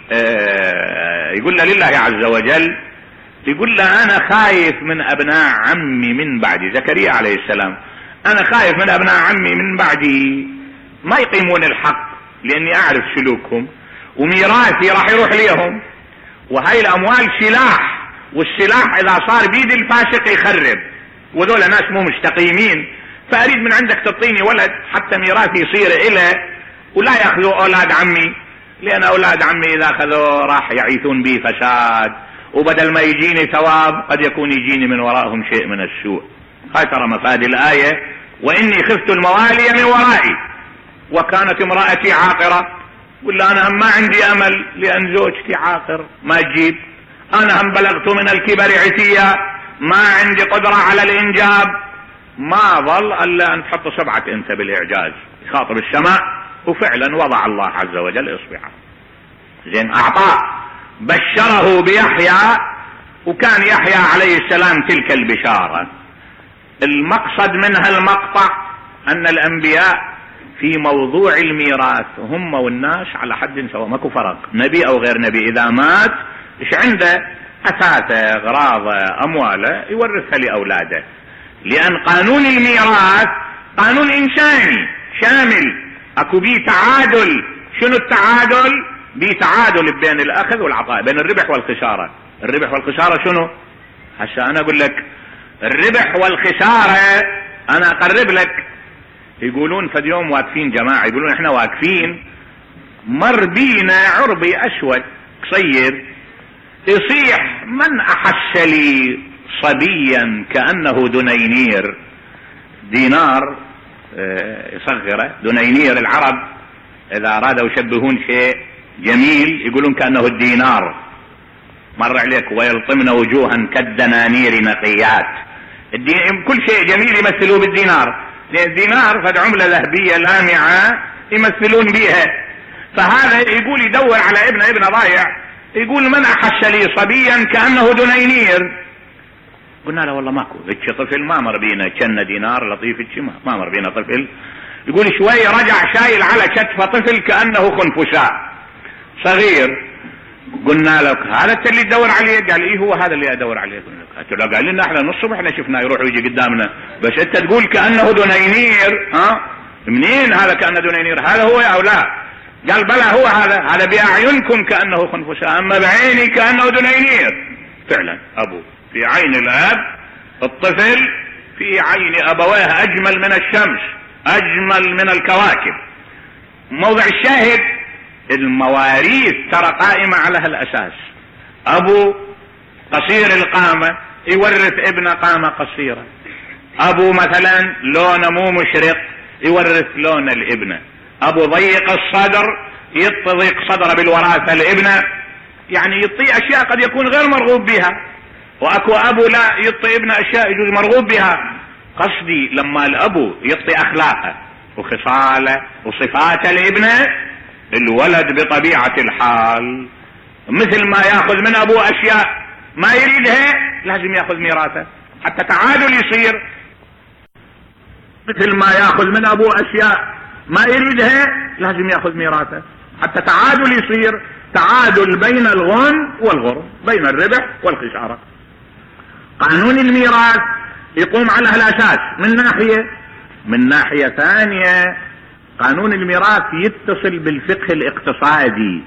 لله عز وجل، يقول له أنا خايف من أبناء عمي من بعدي، زكريا عليه السلام، أنا خايف من أبناء عمي من بعدي ما يقيمون الحق لأني أعرف سلوكهم، وميراثي راح يروح ليهم، وهاي الأموال سلاح، والسلاح إذا صار بيد الفاسق يخرب، وذول ناس مو مستقيمين، فأريد من عندك تعطيني ولد حتى ميراثي يصير إله ولا يأخذوا أولاد عمي، لأن أولاد عمي إذا أخذوا راح يعيثون بي فساد، وبدل ما يجيني ثواب قد يكون يجيني من وراءهم شيء من السوء. هاي ترى مفاد الآية، وإني خفت الموالي من ورائي وكانت امرأتي عاقرة. ولا أنا هم ما عندي أمل لأن زوجتي عاقر ما تجيب، أنا هم بلغت من الكبر عتيا ما عندي قدرة على الإنجاب. ما ظل ألا أن تحط سبعة أنت بالإعجاز، يخاطب السماء، وفعلا وضع الله عز وجل إصبعه. زين أعطاه، بشره بيحيى، وكان يحيى عليه السلام تلك البشارة. المقصد منها المقطع أن الأنبياء في موضوع الميراث هم والناس على حد سواء، ماكو فرق، نبي او غير نبي اذا مات ايش عنده؟ اثاثه، اغراضه، امواله يورثها لاولاده، لان قانون الميراث قانون انساني شامل، اكو بيه تعادل. شنو التعادل؟ بيه تعادل بين الاخذ والعطاء، بين الربح والخساره. الربح والخساره شنو؟ هسه انا اقول لك الربح والخساره، انا اقرب لك. يقولون فد يوم واقفين جماعه، يقولون احنا واقفين مر بينا عربي اسود قصير يصيح: من احس لي صبيا كانه دنينير. دينار يصغره، دنينير العرب اذا ارادوا يشبهون شيء جميل يقولون كانه الدينار. مر عليك: ويلطمن وجوها كالدنانير نقيات. كل شيء جميل يمثلوه بالدينار، لان الدينار فد عمله ذهبيه لامعه يمثلون بها. فهذا يقول يدور على ابن ضايع، يقول: من احس لي صبيا كانه دنينير. قلنا له: والله ماكو ذيك طفل ما مر بينا كان دينار لطيف، ما مر بينا طفل. يقول شوي رجع شايل على كتفه طفل كانه خنفساء صغير. قلنا له: هذا انت اللي تدور عليه؟ قال: ايه هو هذا اللي ادور عليه. قلنا له: قال لنا احنا نص الصبح احنا شفناه يروح ويجي قدامنا، بس انت تقول كانه دنينير. منين هذا كانه دنينير؟ هذا هو او لا؟ قال: بلى هو هذا باعينكم كانه خنفساء، اما بعيني كانه دنينير. فعلا ابو في عين الاب، الطفل في عين ابويه اجمل من الشمس، اجمل من الكواكب. موضع الشاهد المواريث ترى قائمة على هالاساس. ابو قصير القامة يورث ابن قامة قصيرة، ابو مثلا لونه مو مشرق يورث لون الابنة، ابو ضيق الصدر يضيق صدره بالوراثة الابنة، يعني يعطي اشياء قد يكون غير مرغوب بها، واكو ابو لا يعطي ابن اشياء يجوز مرغوب بها. قصدي لما الابو يعطي اخلاقه وخصاله وصفات الابنه، الولد بطبيعة الحال مثل ما ياخذ من ابوه اشياء ما يريدها لازم ياخذ ميراثه حتى تعادل يصير. مثل ما ياخذ من ابوه اشياء ما يريدها لازم ياخذ ميراثه حتى تعادل يصير، تعادل بين الغنم والغرم، بين الربح والخسارة. قانون الميراث يقوم على هالاساس من ناحية ثانية قانون الميراث يتصل بالفقه الاقتصادي.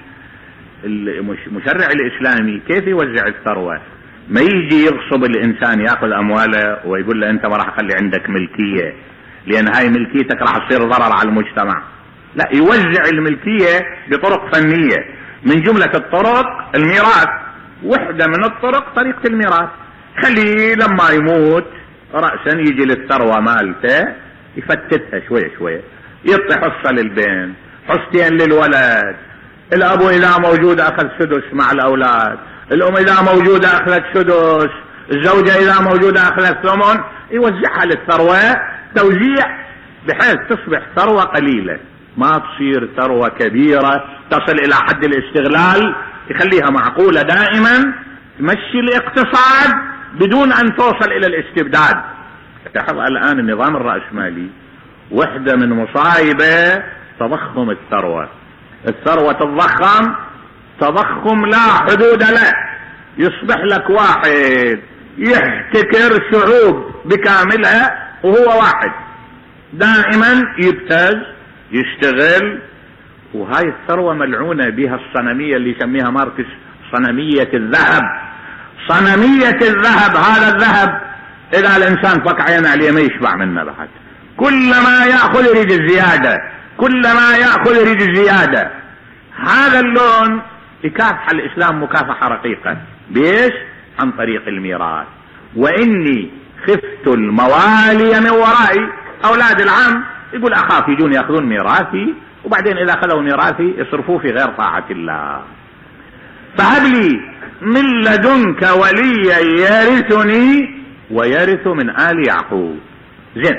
المشرع الاسلامي كيف يوزع الثروة؟ ما يجي يغصب الانسان ياخذ امواله ويقول له انت ما راح اخلي عندك ملكية لان هاي ملكيتك راح تصير ضرر على المجتمع. لا، يوزع الملكية بطرق فنية. من جملة الطرق الميراث، وحدة من الطرق طريقة الميراث. خليه لما يموت رأسا يجي للثروة مالته يفتتها شوية شوية، يعطي حصة للبين، حصتين للولد، الابو اذا موجود اخذ سدس مع الاولاد، الام اذا موجودة اخذت سدس، الزوجة اذا موجودة اخذت ثمن. يوزعها للثروة توزيع بحيث تصبح ثروة قليلة، ما تصير ثروة كبيرة تصل الى حد الاستغلال. يخليها معقولة دائما، تمشي الاقتصاد بدون ان توصل الى الاستبداد. تلاحظ الان النظام الرأسمالي وحدة من مصايبه تضخم الثروة. الثروة تتضخم تضخم لا حدود له، يصبح لك واحد يحتكر شعوب بكاملها وهو واحد دائما يبتز يشتغل. وهاي الثروة ملعونة بها الصنمية اللي يسميها ماركس صنمية الذهب. صنمية الذهب، هذا الذهب اذا الانسان فك عينه عليه ما يشبع منه بعد، كلما يأخذ يريد الزيادة، كلما يأخذ يريد الزيادة. هذا اللون يكافح الإسلام مكافحة رقيقة. بيش؟ عن طريق الميراث. وإني خفت الموالي من ورائي، أولاد العم يقول أخاف يجون يأخذون ميراثي وبعدين إذا أخذوا ميراثي يصرفوه في غير طاعة الله. فهب لي من لدنك وليا يرثني ويرث من آل يعقوب. زين،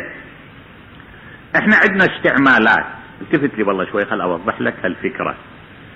احنا عندنا استعمالات. التفت لي والله شوي خل اوضح لك هالفكرة.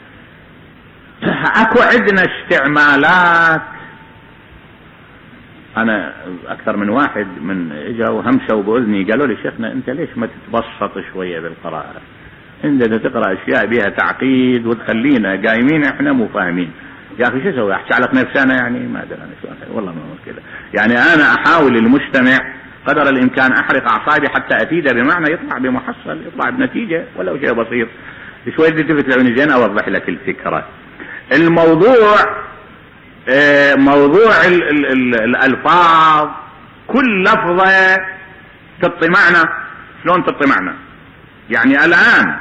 اكو عندنا استعمالات أنا أكثر من واحد من إجا وهمسوا بأذني قالوا لي شيخنا أنت ليش ما تتبسط شوية بالقراءة؟ أنت تقرأ أشياء بها تعقيد وتخلينا قايمين إحنا مو فاهمين. يا أخي شو أسوي؟ أحكي على نفسي يعني ما أدري أنا شو والله ما مشكلة. يعني أنا أحاول المستمع قدر الإمكان أحرق أعصابي حتى أفيده بمعنى يطلع بمحصل، يطلع بنتيجة ولو شيء بسيط. شوية تلتفت لعيوني زين أوضح لك الفكرة. الموضوع موضوع الألفاظ، كل لفظة تعطي معنى. شلون تعطي معنى؟ يعني الآن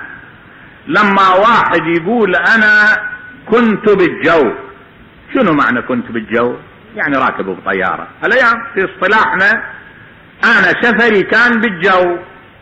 لما واحد يقول أنا كنت بالجو، شنو معنى كنت بالجو؟ يعني راكب بطيارة. الأيام في اصطلاحنا أنا سفري كان بالجو.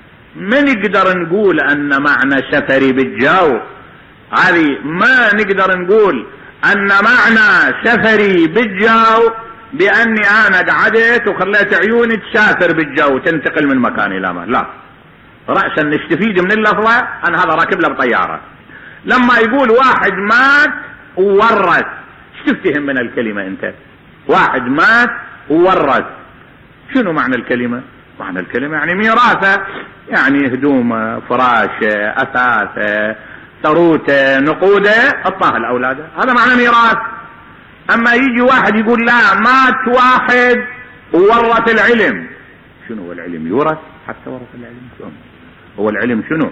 من نقدر نقول أن معنى سفري بالجو هذه ما نقدر نقول أن معنى سفري بالجو بأني أنا قعدت وخليت عيوني تسافر بالجو تنتقل من مكان إلى مكان. لا، رأسا نستفيد من اللفظة أنا هذا راكب له بطيارة. لما يقول واحد مات وورث، ايش تفتهم من الكلمة أنت؟ واحد مات وورث، شنو معنى الكلمة؟ معنى الكلمة يعني ميراثه، يعني هدومه، فراشه، أثاثه، ثروته، نقوده اعطاها الأولاد، هذا معنى ميراث. أما يجي واحد يقول لا مات واحد وورث العلم، شنو هو العلم؟ يورث؟ حتى ورث العلم شلون؟ هو العلم شنو؟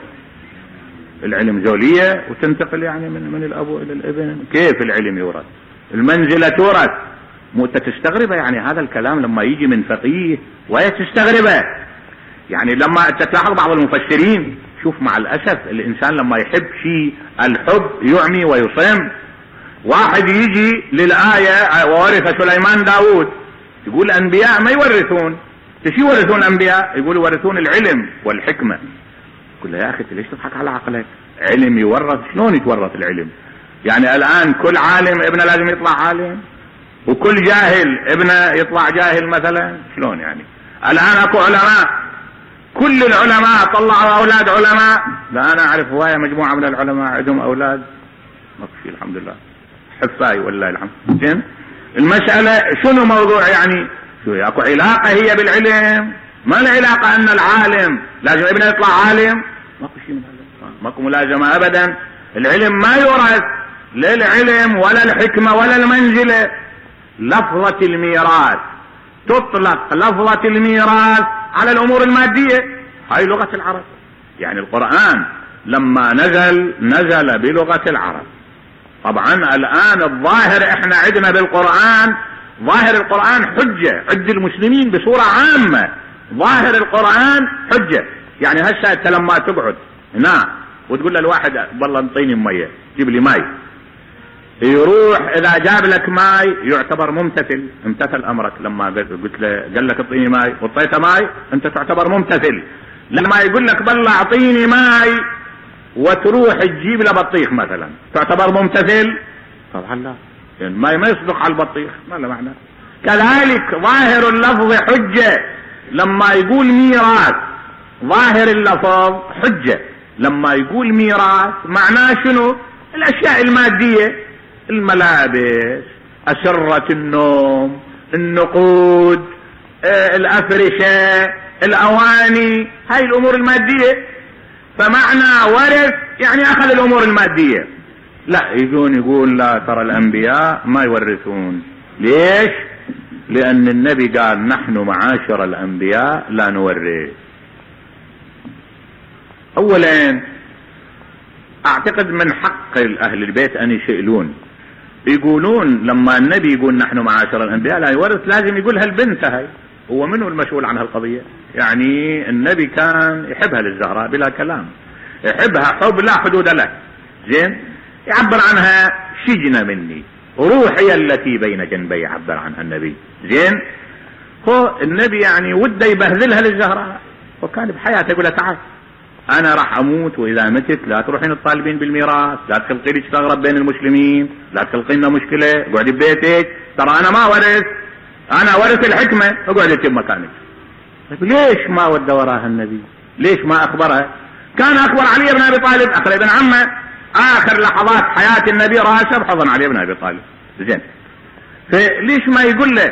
العلم زولية وتنتقل يعني من الأب إلى الابن. كيف العلم يورث؟ المنزلة تورث. مو تستغربه يعني هذا الكلام لما يجي من فقيه وهي تستغربه. يعني لما تلاحظ بعض المفسرين، شوف مع الأسف الإنسان لما يحب شيء الحب يعمي ويصم. واحد يجي للآية وورث سليمان داود، يقول الأنبياء ما يورثون. شو يورثون الأنبياء؟ يقول يورثون العلم والحكمة. يقول له يا أخي ليش تضحك على عقلك؟ علم يورث؟ شلون يتورث العلم؟ يعني الآن كل عالم ابنه لازم يطلع عالم، وكل جاهل ابنه يطلع جاهل مثلا؟ شلون يعني؟ الآن اكو علماء، كل العلماء طلعوا اولاد علماء. لا انا اعرف هواية مجموعة من العلماء عندهم اولاد ما في الحمد لله حفاي والله الحمد. زين المسألة شنو موضوع يعني؟ شو اكو علاقة هي بالعلم؟ ما العلاقة ان العالم لازم ابنه يطلع عالم؟ ماكو شيء من هذا، ماكو ملازمة ابدا. العلم ما يورث، لا العلم ولا الحكمة ولا المنزلة. لفظة الميراث تطلق لفظة الميراث على الامور المادية، هاي لغة العرب. يعني القرآن لما نزل بلغة العرب. طبعا الان الظاهر احنا عندنا بالقرآن، ظاهر القرآن حجة عند المسلمين بصورة عامة. ظاهر القرآن حجة. يعني هسه انت لما تقعد هنا وتقول للواحد والله انطيني مية، جيب لي ماي، يروح اذا جاب لك ماي يعتبر ممتثل. امتثل امرك. لما قلت له قال لك اعطيني ماي وطيته ماي، انت تعتبر ممتثل. لما يقول لك بالله اعطيني ماي وتروح تجيب له بطيخ مثلا، تعتبر ممتثل؟ طبعا لا، يعني الماي ما يصدق على البطيخ، ما له معنى. كذلك ظاهر اللفظ حجة. لما يقول ميراث ظاهر اللفظ حجة. لما يقول ميراث معناه شنو؟ الاشياء المادية، الملابس، أسرة النوم، النقود، الأفرشة، الأواني، هاي الأمور المادية. فمعنى ورث يعني أخذ الأمور المادية. لا يجون يقول لا ترى الأنبياء ما يورثون. ليش؟ لأن النبي قال نحن معاشر الأنبياء لا نورث. أولا أعتقد من حق أهل البيت أن يسألون، يقولون لما النبي يقول نحن معاشر الأنبياء لا يورث لازم يقولها البنت هاي. هو منه المسؤول عن هالقضية؟ يعني النبي كان يحبها للزهراء بلا كلام، يحبها حب لا حدود له. زين يعبر عنها شجن مني روحي التي بين جنبي، يعبر عنها النبي. زين هو النبي يعني وده يبهذلها للزهراء، وكان بحياته يقول لها تعال انا راح اموت واذا متت لا تروحين الطالبين بالميراث، لا تخلقي لي تستغرب بين المسلمين، لا تخلقي لنا مشكله، اقعدي ببيتك، ترى انا ما ورث، انا ورث الحكمه، اقعدي انت بمكانك. ليش ما ودى وراها النبي؟ ليش ما اخبرها؟ كان اخبر علي بن ابي طالب، اخر ابن عمه، اخر لحظات حياه النبي راسه بحضن علي بن ابي طالب. زين فليش ما يقول له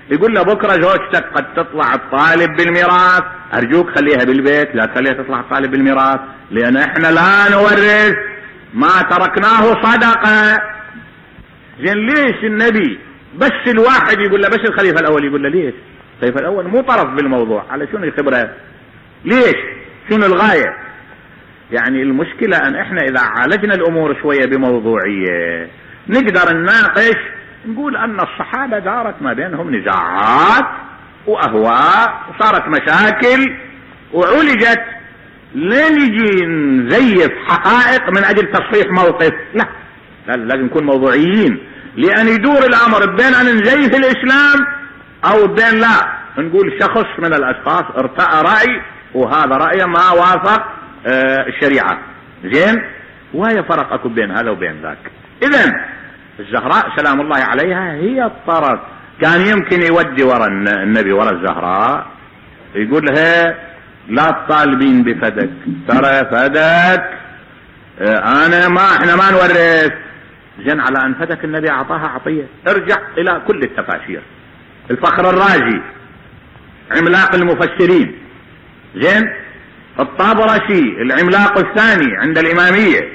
يقول له بكرة زوجتك قد تطلع الطالب بالميراث، ارجوك خليها بالبيت، لا تخليها تطلع الطالب بالميراث، لان احنا لا نورث ما تركناه صدقة. زين ليش النبي بس الواحد يقول له بس الخليفة الاول؟ يقول له ليش؟ الخليفة الاول مو طرف بالموضوع، على شنو يخبره؟ ليش؟ شنو الغاية؟ يعني المشكلة ان احنا اذا عالجنا الامور شوية بموضوعية نقدر نناقش، نقول ان الصحابة دارت ما بينهم نزاعات واهواء وصارت مشاكل وعولجت، لا نجي نزيف حقائق من اجل تصحيح موقف، لا لازم نكون موضوعيين، لان يدور الامر بين ان نزيف الاسلام او بين لا نقول شخص من الاشخاص ارتأى رأي وهذا رأيه ما وافق الشريعة. زين، وهي فرق اكو بين هذا وبين ذاك. اذن الزهراء سلام الله عليها هي الطرف، كان يمكن يودي ورا النبي ورا الزهراء يقول لها لا تطالبين بفدك، ترى فدك احنا ما نورث. زين، على ان فدك النبي اعطاها عطية. ارجع الى كل التفاسير، الفخر الرازي عملاق المفسرين، زين، الطابرسي العملاق الثاني عند الامامية،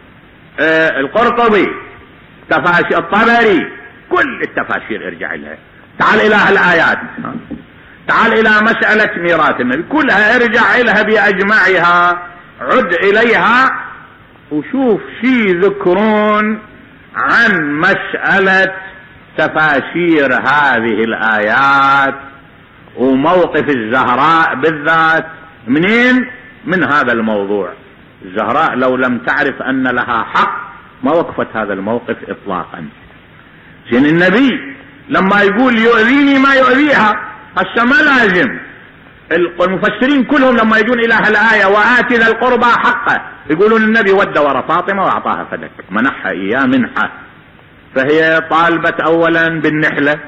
القرطبي، تفاسير الطبري، كل التفاسير ارجع لها. تعال الى الايات، تعال الى مسألة ميراث النبي كلها، ارجع لها باجمعها، عد اليها وشوف شي ذكرون عن مسألة تفاسير هذه الايات وموقف الزهراء بالذات منين؟ من هذا الموضوع. الزهراء لو لم تعرف ان لها حق ما وقفت هذا الموقف اطلاقا. زين، النبي لما يقول يؤذيني ما يؤذيها، هسه ما لازم المفسرين كلهم لما يجون الى هالآية وآتي ذا القربى حقه يقولون النبي ودى ورا فاطمة واعطاها فدك، منحها اياه منحة. فهي طالبت اولا بالنحلة،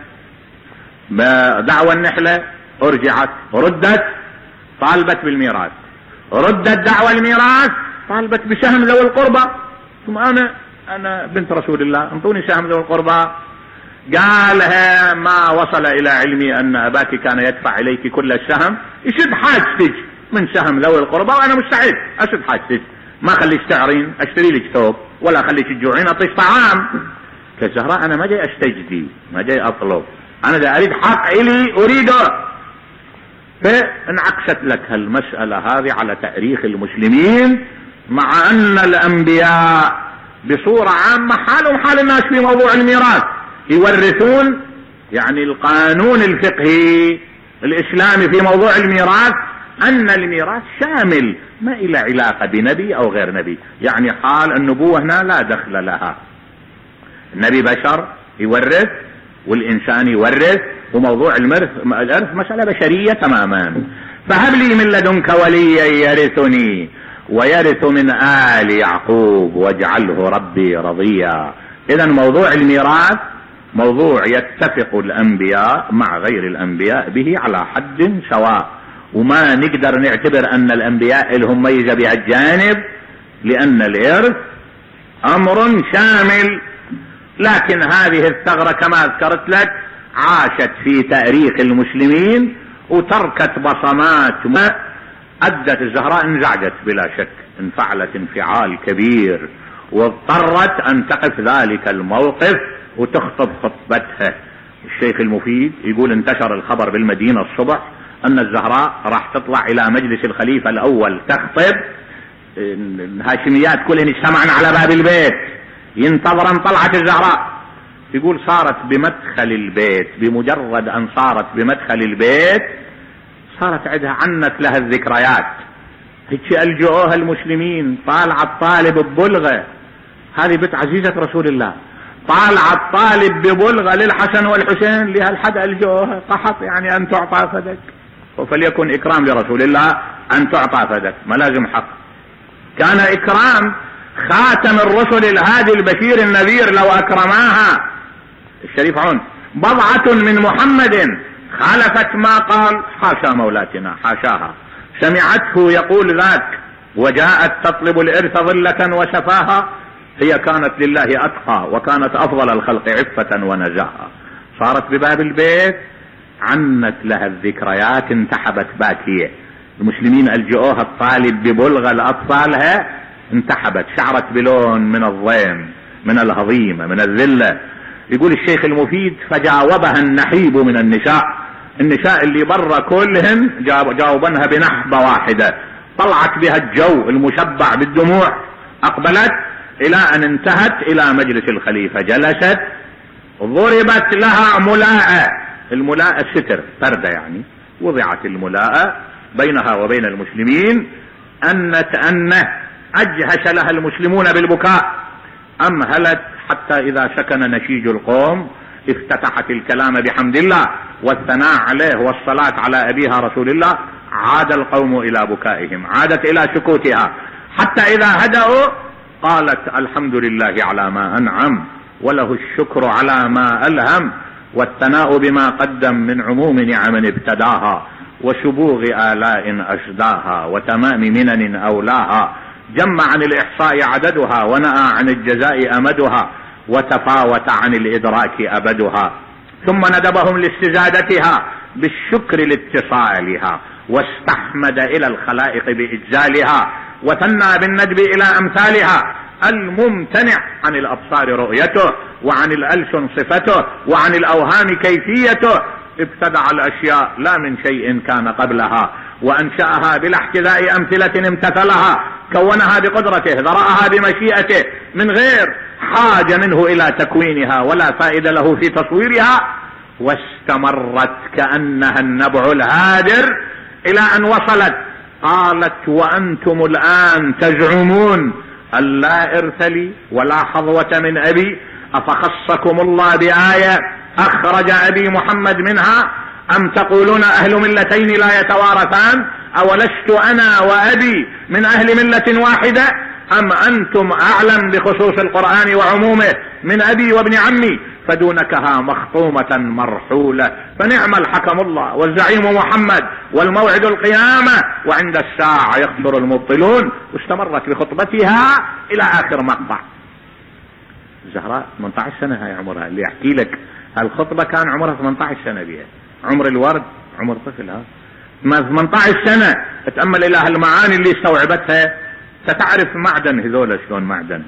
دعوى النحلة ارجعت، ردت طالبت بالميراث، ردت دعوى الميراث طالبت بسهم ذوي القربى. ثم انا بنت رسول الله انطوني سهم ذوي القربى. قالها ما وصل الى علمي ان اباك كان يدفع اليك كل السهم، يشد حاجتك من سهم ذوي القربى وانا مستعد اشد حاجتك، ما خليك تعرين، اشتري لك ثوب ولا خليك تجوعين، اعطيك طعام. كزهراء انا ما جاي استجدي، ما جاي اطلب، انا دا اريد حق الي اريده. فانعكست لك هالمسألة هذه على تاريخ المسلمين، مع ان الانبياء بصورة عامة حالهم حال الناس في موضوع الميراث، يورثون. يعني القانون الفقهي الاسلامي في موضوع الميراث ان الميراث شامل، ما الى علاقة بنبي او غير نبي. يعني حال النبوة هنا لا دخل لها، النبي بشر يورث والانسان يورث، وموضوع الارث مسألة بشرية تماما. فهب لي من لدنك وليا يرثني ويرث من آل يعقوب واجعله ربي رضيا. اذا موضوع الميراث موضوع يتفق الانبياء مع غير الانبياء به على حد سواء، وما نقدر نعتبر ان الانبياء لهم ميزة بهالجانب، لان الارث امر شامل. لكن هذه الثغرة كما ذكرت لك عاشت في تاريخ المسلمين وتركت بصمات، ما ادت الزهراء انزعجت بلا شك، انفعلت انفعال كبير، واضطرت ان تقف ذلك الموقف وتخطب خطبتها. الشيخ المفيد يقول انتشر الخبر بالمدينة الصبح ان الزهراء راح تطلع الى مجلس الخليفة الاول تخطب، الهاشميات كلهن اجتمعن على باب البيت ينتظرن طلعت الزهراء. يقول صارت بمدخل البيت، بمجرد ان صارت بمدخل البيت صارت عندها عنت لها الذكريات، هيك الجؤوها المسلمين، طالع الطالب ببلغة، هذه بنت عزيزة رسول الله، طالع الطالب ببلغة للحسن والحسين، لهالحد الجؤوها قحط، يعني ان تعطى فدك، فليكن اكرام لرسول الله ان تعطى فدك، ما لازم حق. كان اكرام خاتم الرسل الهادي البشير النذير لو اكرماها الشريف عون بضعة من محمد خالفت ما قال، حاشا مولاتنا حاشاها، سمعته يقول ذاك وجاءت تطلب الارث ظلة وشفاها، هي كانت لله اتقى وكانت افضل الخلق عفة ونزاها. صارت بباب البيت عنت لها الذكريات، انتحبت باكية. المسلمين ألجؤوها الطالب ببلغة لأطفالها، انتحبت، شعرت بلون من الضيم، من الهضيمة، من الذلة. يقول الشيخ المفيد: فجاوبها النحيب من النساء، النساء اللي برا كلهن جاوبنها بنحبة واحدة، طلعت بها الجو المشبع بالدموع، أقبلت إلى أن انتهت إلى مجلس الخليفة، جلست، ضربت لها ملاءة. الملاءة ستر، پردة يعني، وضعت الملاءة بينها وبين المسلمين. أنه أجهش لها المسلمون بالبكاء، أمهلت حتى إذا سكن نشيج القوم افتتحت الكلام بحمد الله والثناء عليه والصلاة على أبيها رسول الله. عاد القوم إلى بكائهم، عادت إلى سكوتها، حتى إذا هدأوا قالت: الحمد لله على ما أنعم، وله الشكر على ما ألهم، والثناء بما قدم من عموم نعم ابتداها، وسبوغ آلاء أشداها، وتمام منن أولاها، جمع عن الإحصاء عددها، ونأى عن الجزاء أمدها، وتفاوت عن الإدراك أبدها. ثم ندبهم لاستزادتها بالشكر لاتصالها، واستحمد إلى الخلائق بإجزالها، وثنى بالندب إلى أمثالها، الممتنع عن الأبصار رؤيته، وعن الألسن صفته، وعن الأوهام كيفيته. ابتدع الأشياء لا من شيء كان قبلها، وأنشأها بلا احتذاء أمثلة امتثلها، كونها بقدرته، ذرأها بمشيئته، من غير حاجة منه إلى تكوينها ولا فائدة له في تصويرها. واستمرت كأنها النبع الهادر إلى أن وصلت. قالت: وأنتم الآن تزعمون أن لا إرث لي ولا حظوة من أبي، أفخصكم الله بآية أخرج أبي محمد منها، أم تقولون أهل ملتين لا يتوارثان، أولست أنا وأبي من أهل ملة واحدة، أم أنتم أعلم بخصوص القرآن وعمومه من أبي وابن عمي، فدونكها مخطومة مرحولة، فنعم الحكم الله والزعيم محمد، والموعد القيامة، وعند الساعة يخسر المبطلون. واستمرت بخطبتها إلى آخر مقطع. الزهراء 18 سنة هاي عمرها، اللي يحكي لك الخطبة كان عمرها 18 سنة بيها، عمر الورد عمر طفل. ها 18 سنة تأمل إلى هالمعاني اللي استوعبتها، ستعرف معدن هذول شلون معدن.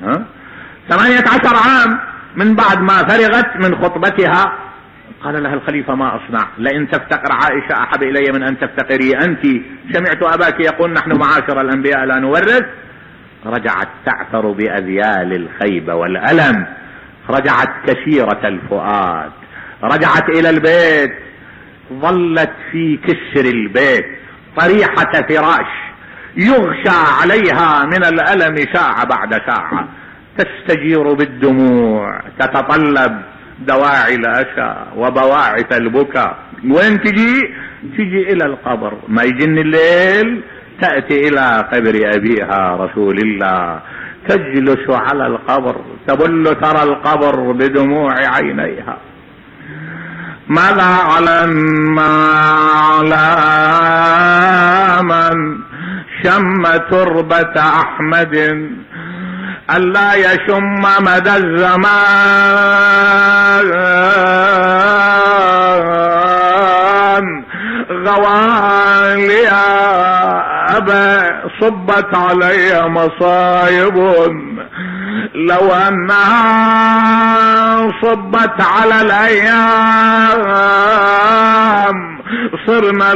18 عام من بعد ما فرغت من خطبتها قال لها الخليفة: ما أصنع؟ لئن تفتقر عائشة أحب إلي من أن تفتقري أنت، سمعت أباك يقول نحن معاشر الأنبياء لا نورث. رجعت تعثر بأذيال الخيبة والألم، رجعت كثيرة الفؤاد، رجعت إلى البيت، ظلت في كسر البيت طريحة فراش يغشى عليها من الألم ساعة بعد ساعة، تستجير بالدموع، تتطلب دواعي الأسى وبواعث البكاء. وين تجي إلى القبر، ما يجن الليل تأتي إلى قبر أبيها رسول الله، تجلس على القبر، تبل ترى القبر بدموع عينيها. ماذا على من شم تربة أحمد ألا يشم مدى الزمان غواليا أبا صبت علي مصايب لو أنها صبت على الأيام صرنا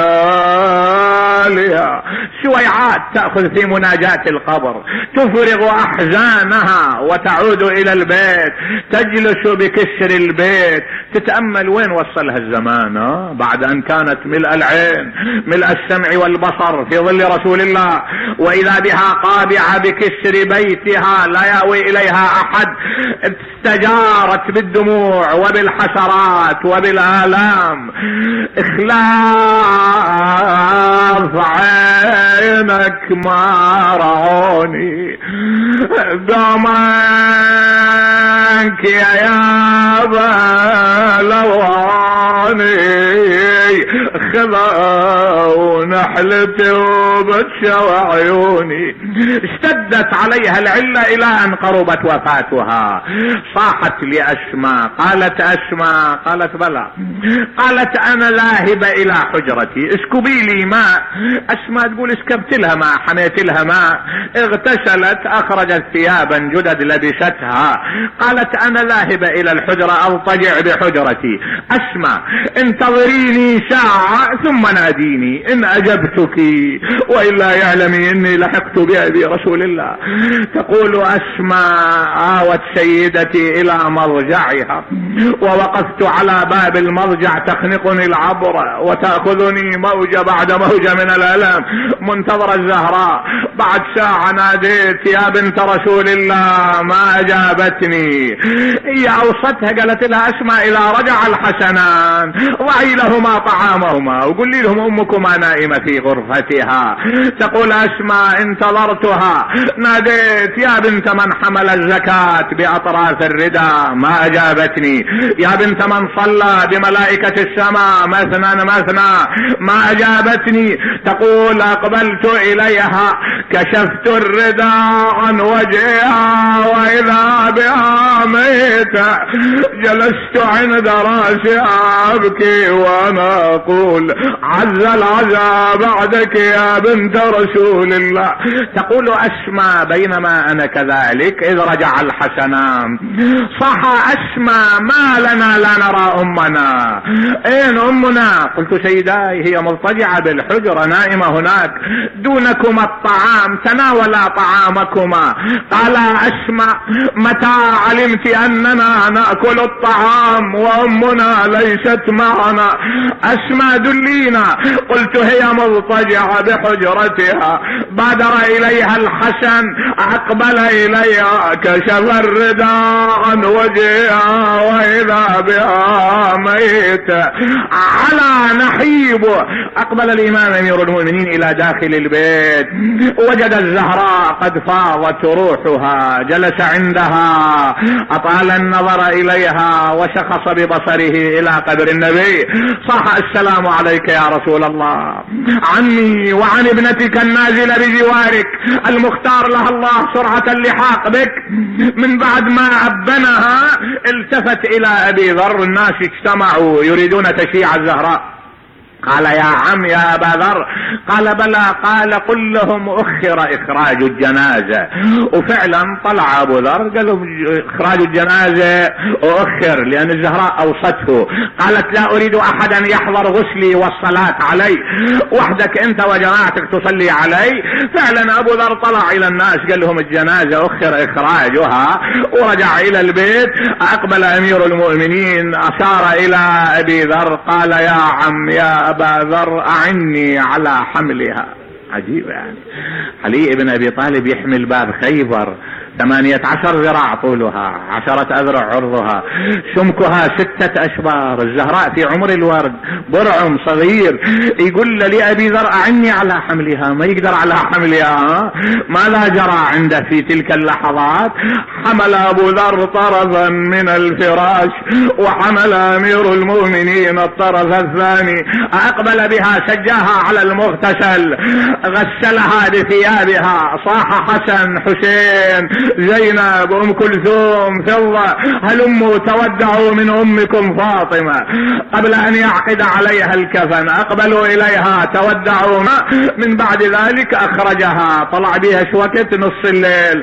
لياليا. شويعات تأخذ في مناجاة القبر، تفرغ أحزانها وتعود إلى البيت، تجلس بكسر البيت، تتأمل وين وصلها الزمان. بعد أن كانت ملء العين ملء السمع والبصر في ظل رسول الله، وإذا بها قابعة بكسر بيتها لا يأوي إليها أحد، استجارت بالدموع وبالحسرات وبالآلام. اخلاف عينك ما رعوني دمك يا بلواني، خذا ونحلتي وبتشوى عيوني. اشتدت عليها العلة إلى أن قربت وفاتها. صاحت لأسماء، قالت أسماء، قالت بلى، قالت أنا لاهبة إلى حجرتي اسكبي لي ماء. أسماء تقول اسكبت لها ماء، حميت لها ماء، اغتسلت، أخرجت ثيابا جدد لبستها. قالت أنا لاهبة إلى الحجرة أضطجع بحجرتي. أسماء انتظريني ساعة ثم ناديني إن أجبتك، وإلا يعلمي إني لحقت بأبي رسول الله. تقول أسماء آوت سيدتي إلى مرجعها ووقفت على باب المرجع تخنقني العبرة وتأخذني موجة بعد موجة من الألم منتظر الزهراء. بعد ساعة ناديت يا بنت رسول الله ما أجابتني. هي أوصتها قالت لها أسماء إذا رجع الحسنان ضعي لهما طعامهما وقولي لهم أمكما نائمة في غرفتها. تقول أسماء انتظرتها ناديت يا بنت من حمل الزكاة بأطراف الردى ما أجابتني، يا بنت من صلى بملائكة السماء مثنى مثنى ما أجابتني. تقول أقبلت إليها كشفت الردى عن وجهها وإذا بها ميتة، جلست عند راسها أبكي وأنا أقول عز العزا بعدك يا بنت رسول الله. تقول أسماء بينما أنا كذلك إذ رجع الحسنان صح أسماء ما لنا لا نرى أمنا، أين أمنا؟ قلت سيداي هي مضطجعة بالحجرة نائمة هناك دونكما الطعام تناولا طعامكما. قال أسماء متى علمت أننا نأكل الطعام وأمنا ليست معنا؟ أسماء دلينا. قلت هي مضطجعة بحجرتها. بادر إليها الحسن أقبل إليها كشف الردى عن وجهها وإذا بها ميتة على نحيب. أقبل الإمام أمير المؤمنين إلى داخل البيت وجد الزهراء قد فاضت روحها، جلس عندها أطال النظر إليها وشخص ببصره إلى قبر النبي. صح السلام عليك يا رسول الله، عني وعن ابنتك النازلة بجوارك المختار لها الله سرعة اللحاق بك. من بعد ما أبنها التفت إلى أبي ذر، الناس اجتمعوا يريدون تشييع الزهراء. قال يا عم يا أبا ذر، قال بلى. قال قل لهم أخر إخراج الجنازة. وفعلا طلع أبو ذر قال لهم إخراج الجنازة أخر لأن الزهراء أوصته. قالت لا أريد أحدا يحضر غسلي والصلاة علي، وحدك أنت وجماعتك تصلي علي. فعلا أبو ذر طلع إلى الناس قال لهم الجنازة أخر إخراجها ورجع إلى البيت. أقبل أمير المؤمنين أشار إلى أبي ذر قال يا عم يا أبا ذر أعني على حملها. عجيب يعني علي ابن أبي طالب يحمل باب خيبر 18 ذراع طولها 10 أذرع عرضها سمكها 6 أشبار. الزهراء في عمر الورد برعم صغير. يقول لأبي ذر أعني على حملها، ما يقدر على حملها. ما لا جرى عنده في تلك اللحظات. حمل أبو ذر طرفا من الفراش وحمل أمير المؤمنين الطرف الثاني. أقبل بها سجاها على المغتسل غسلها بثيابها. صاح حسن حسين زينب أم كلثوم فضة هلموا تودعوا من أمكم فاطمة قبل أن يعقد عليها الكفن. أقبلوا إليها تودعوا. من بعد ذلك أخرجها طلع بها شوكت نص الليل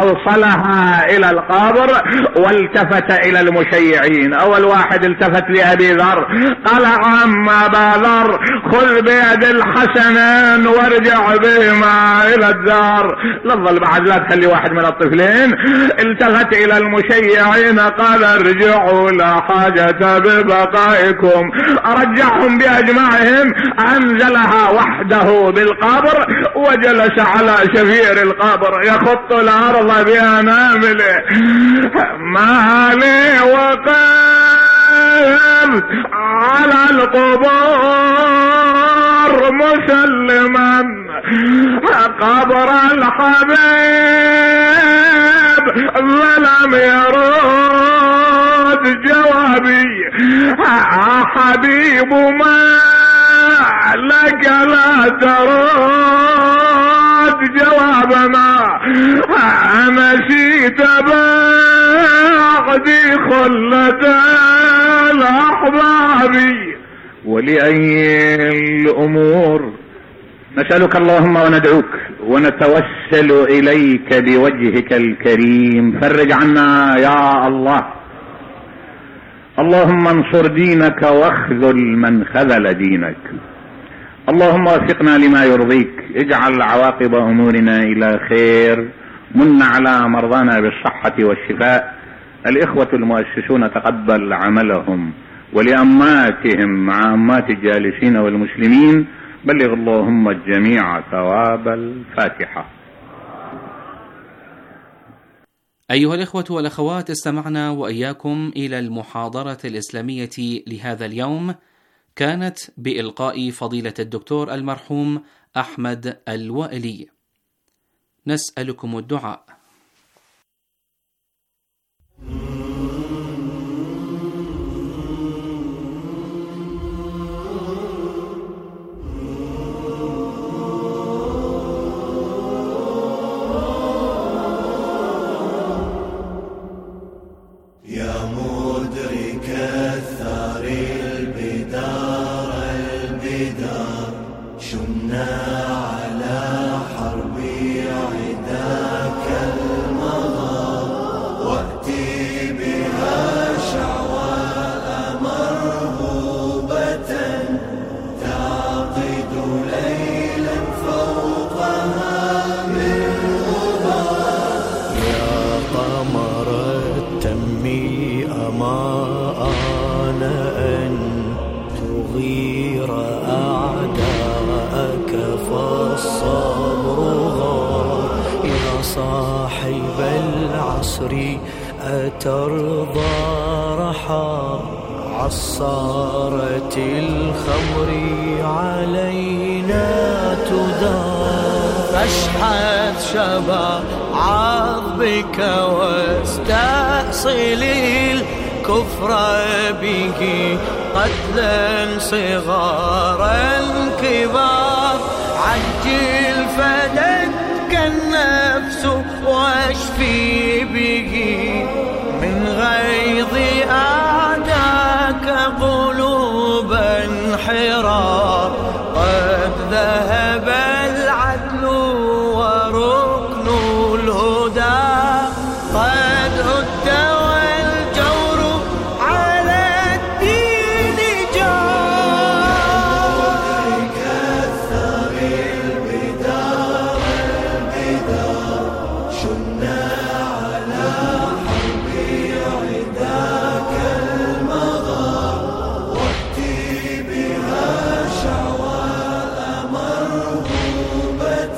أوصلها إلى القبر والتفت إلى المشيعين. أول واحد التفت لأبي ذر قال عم أبا ذر خذ بيد الحسنين وارجع بهما إلى الدار. لظل بعد لا تخلي واحد من الطفلين. التفت إلى المشيعين قال ارجعوا لا حاجة ببقائكم. أرجعهم بأجمعهم. أنزلها وحده بالقبر وجلس على شفير القبر يخط الأرض بأنامله. ما لي وقف على القبور مسلما قبر الحبيب ولم يرد جوابي. حبيب ما لعلك لا ترد جواب ما مشيت بعدي خلة الأحباب. ولأي الأمور نسألك اللهم وندعوك ونتوسل إليك بوجهك الكريم، فرج عنا يا الله. اللهم انصر دينك واخذل من خذل دينك. اللهم وفقنا لما يرضيك، اجعل عواقب أمورنا إلى خير، من على مرضانا بالصحة والشفاء. الإخوة المؤسسون تقبل عملهم، ولأماتهم مع أمات الجالسين والمسلمين بلغ اللهم الجميع ثواب الفاتحة. أيها الإخوة والأخوات، استمعنا وإياكم إلى المحاضرة الإسلامية لهذا اليوم، كانت بإلقاء فضيلة الدكتور المرحوم أحمد الوائلي. نسألكم الدعاء. صاحب العصر أترضى رحى عصارة الخمر علينا تدار. فاشحذ شباب عضبك واستأصل الكفر به قتلا صغارا كبار. عجل فدتك النفس واشفي به من غيظ أعداك قلوبا حرار. قد ذهب العدل وركن الهدى قد هد والجور على الدين جار. كثر البدار البدار شنا على حرب عداك المغار. واتي بها شعواء مرهوبة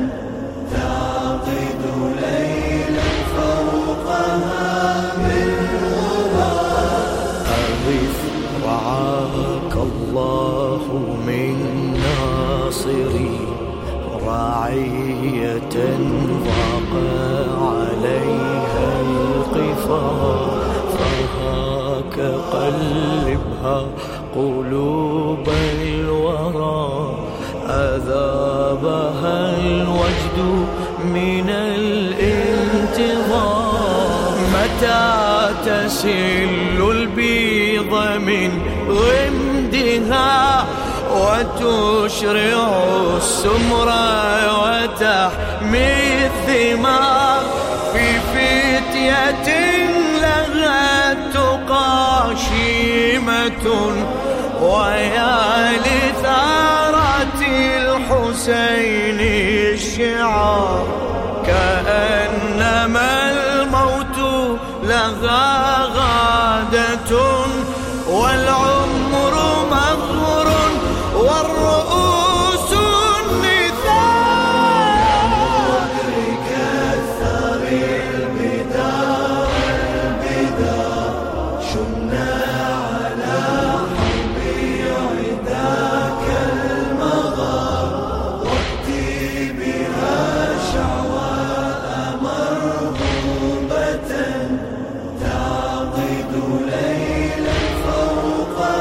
تعقد ليلا فوقها بالغبار. أغث رعاك الله من ناصري رعية ضاق عليها القفار. فرهاك قلبها قلوب الورى أذابها الوجد من الانتظار. متى تسل البيض من غمدها وتشرع السمر وتحمي الثمار. في فتية لها التقى شيمة ويا لثارة الحسين الشعار. كأنما الموت لها غادة والعمر مغر والرؤوس النثار. كثر البدار البدار شنا على حرب عداك المغار. واتي بها شعواء مرهوبة تعقد ليلا فوقها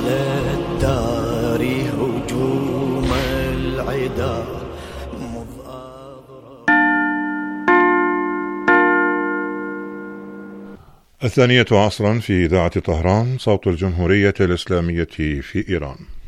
على الدار هجوم العدا. الثانية عصرا في إذاعة طهران، صوت الجمهورية الإسلامية في إيران.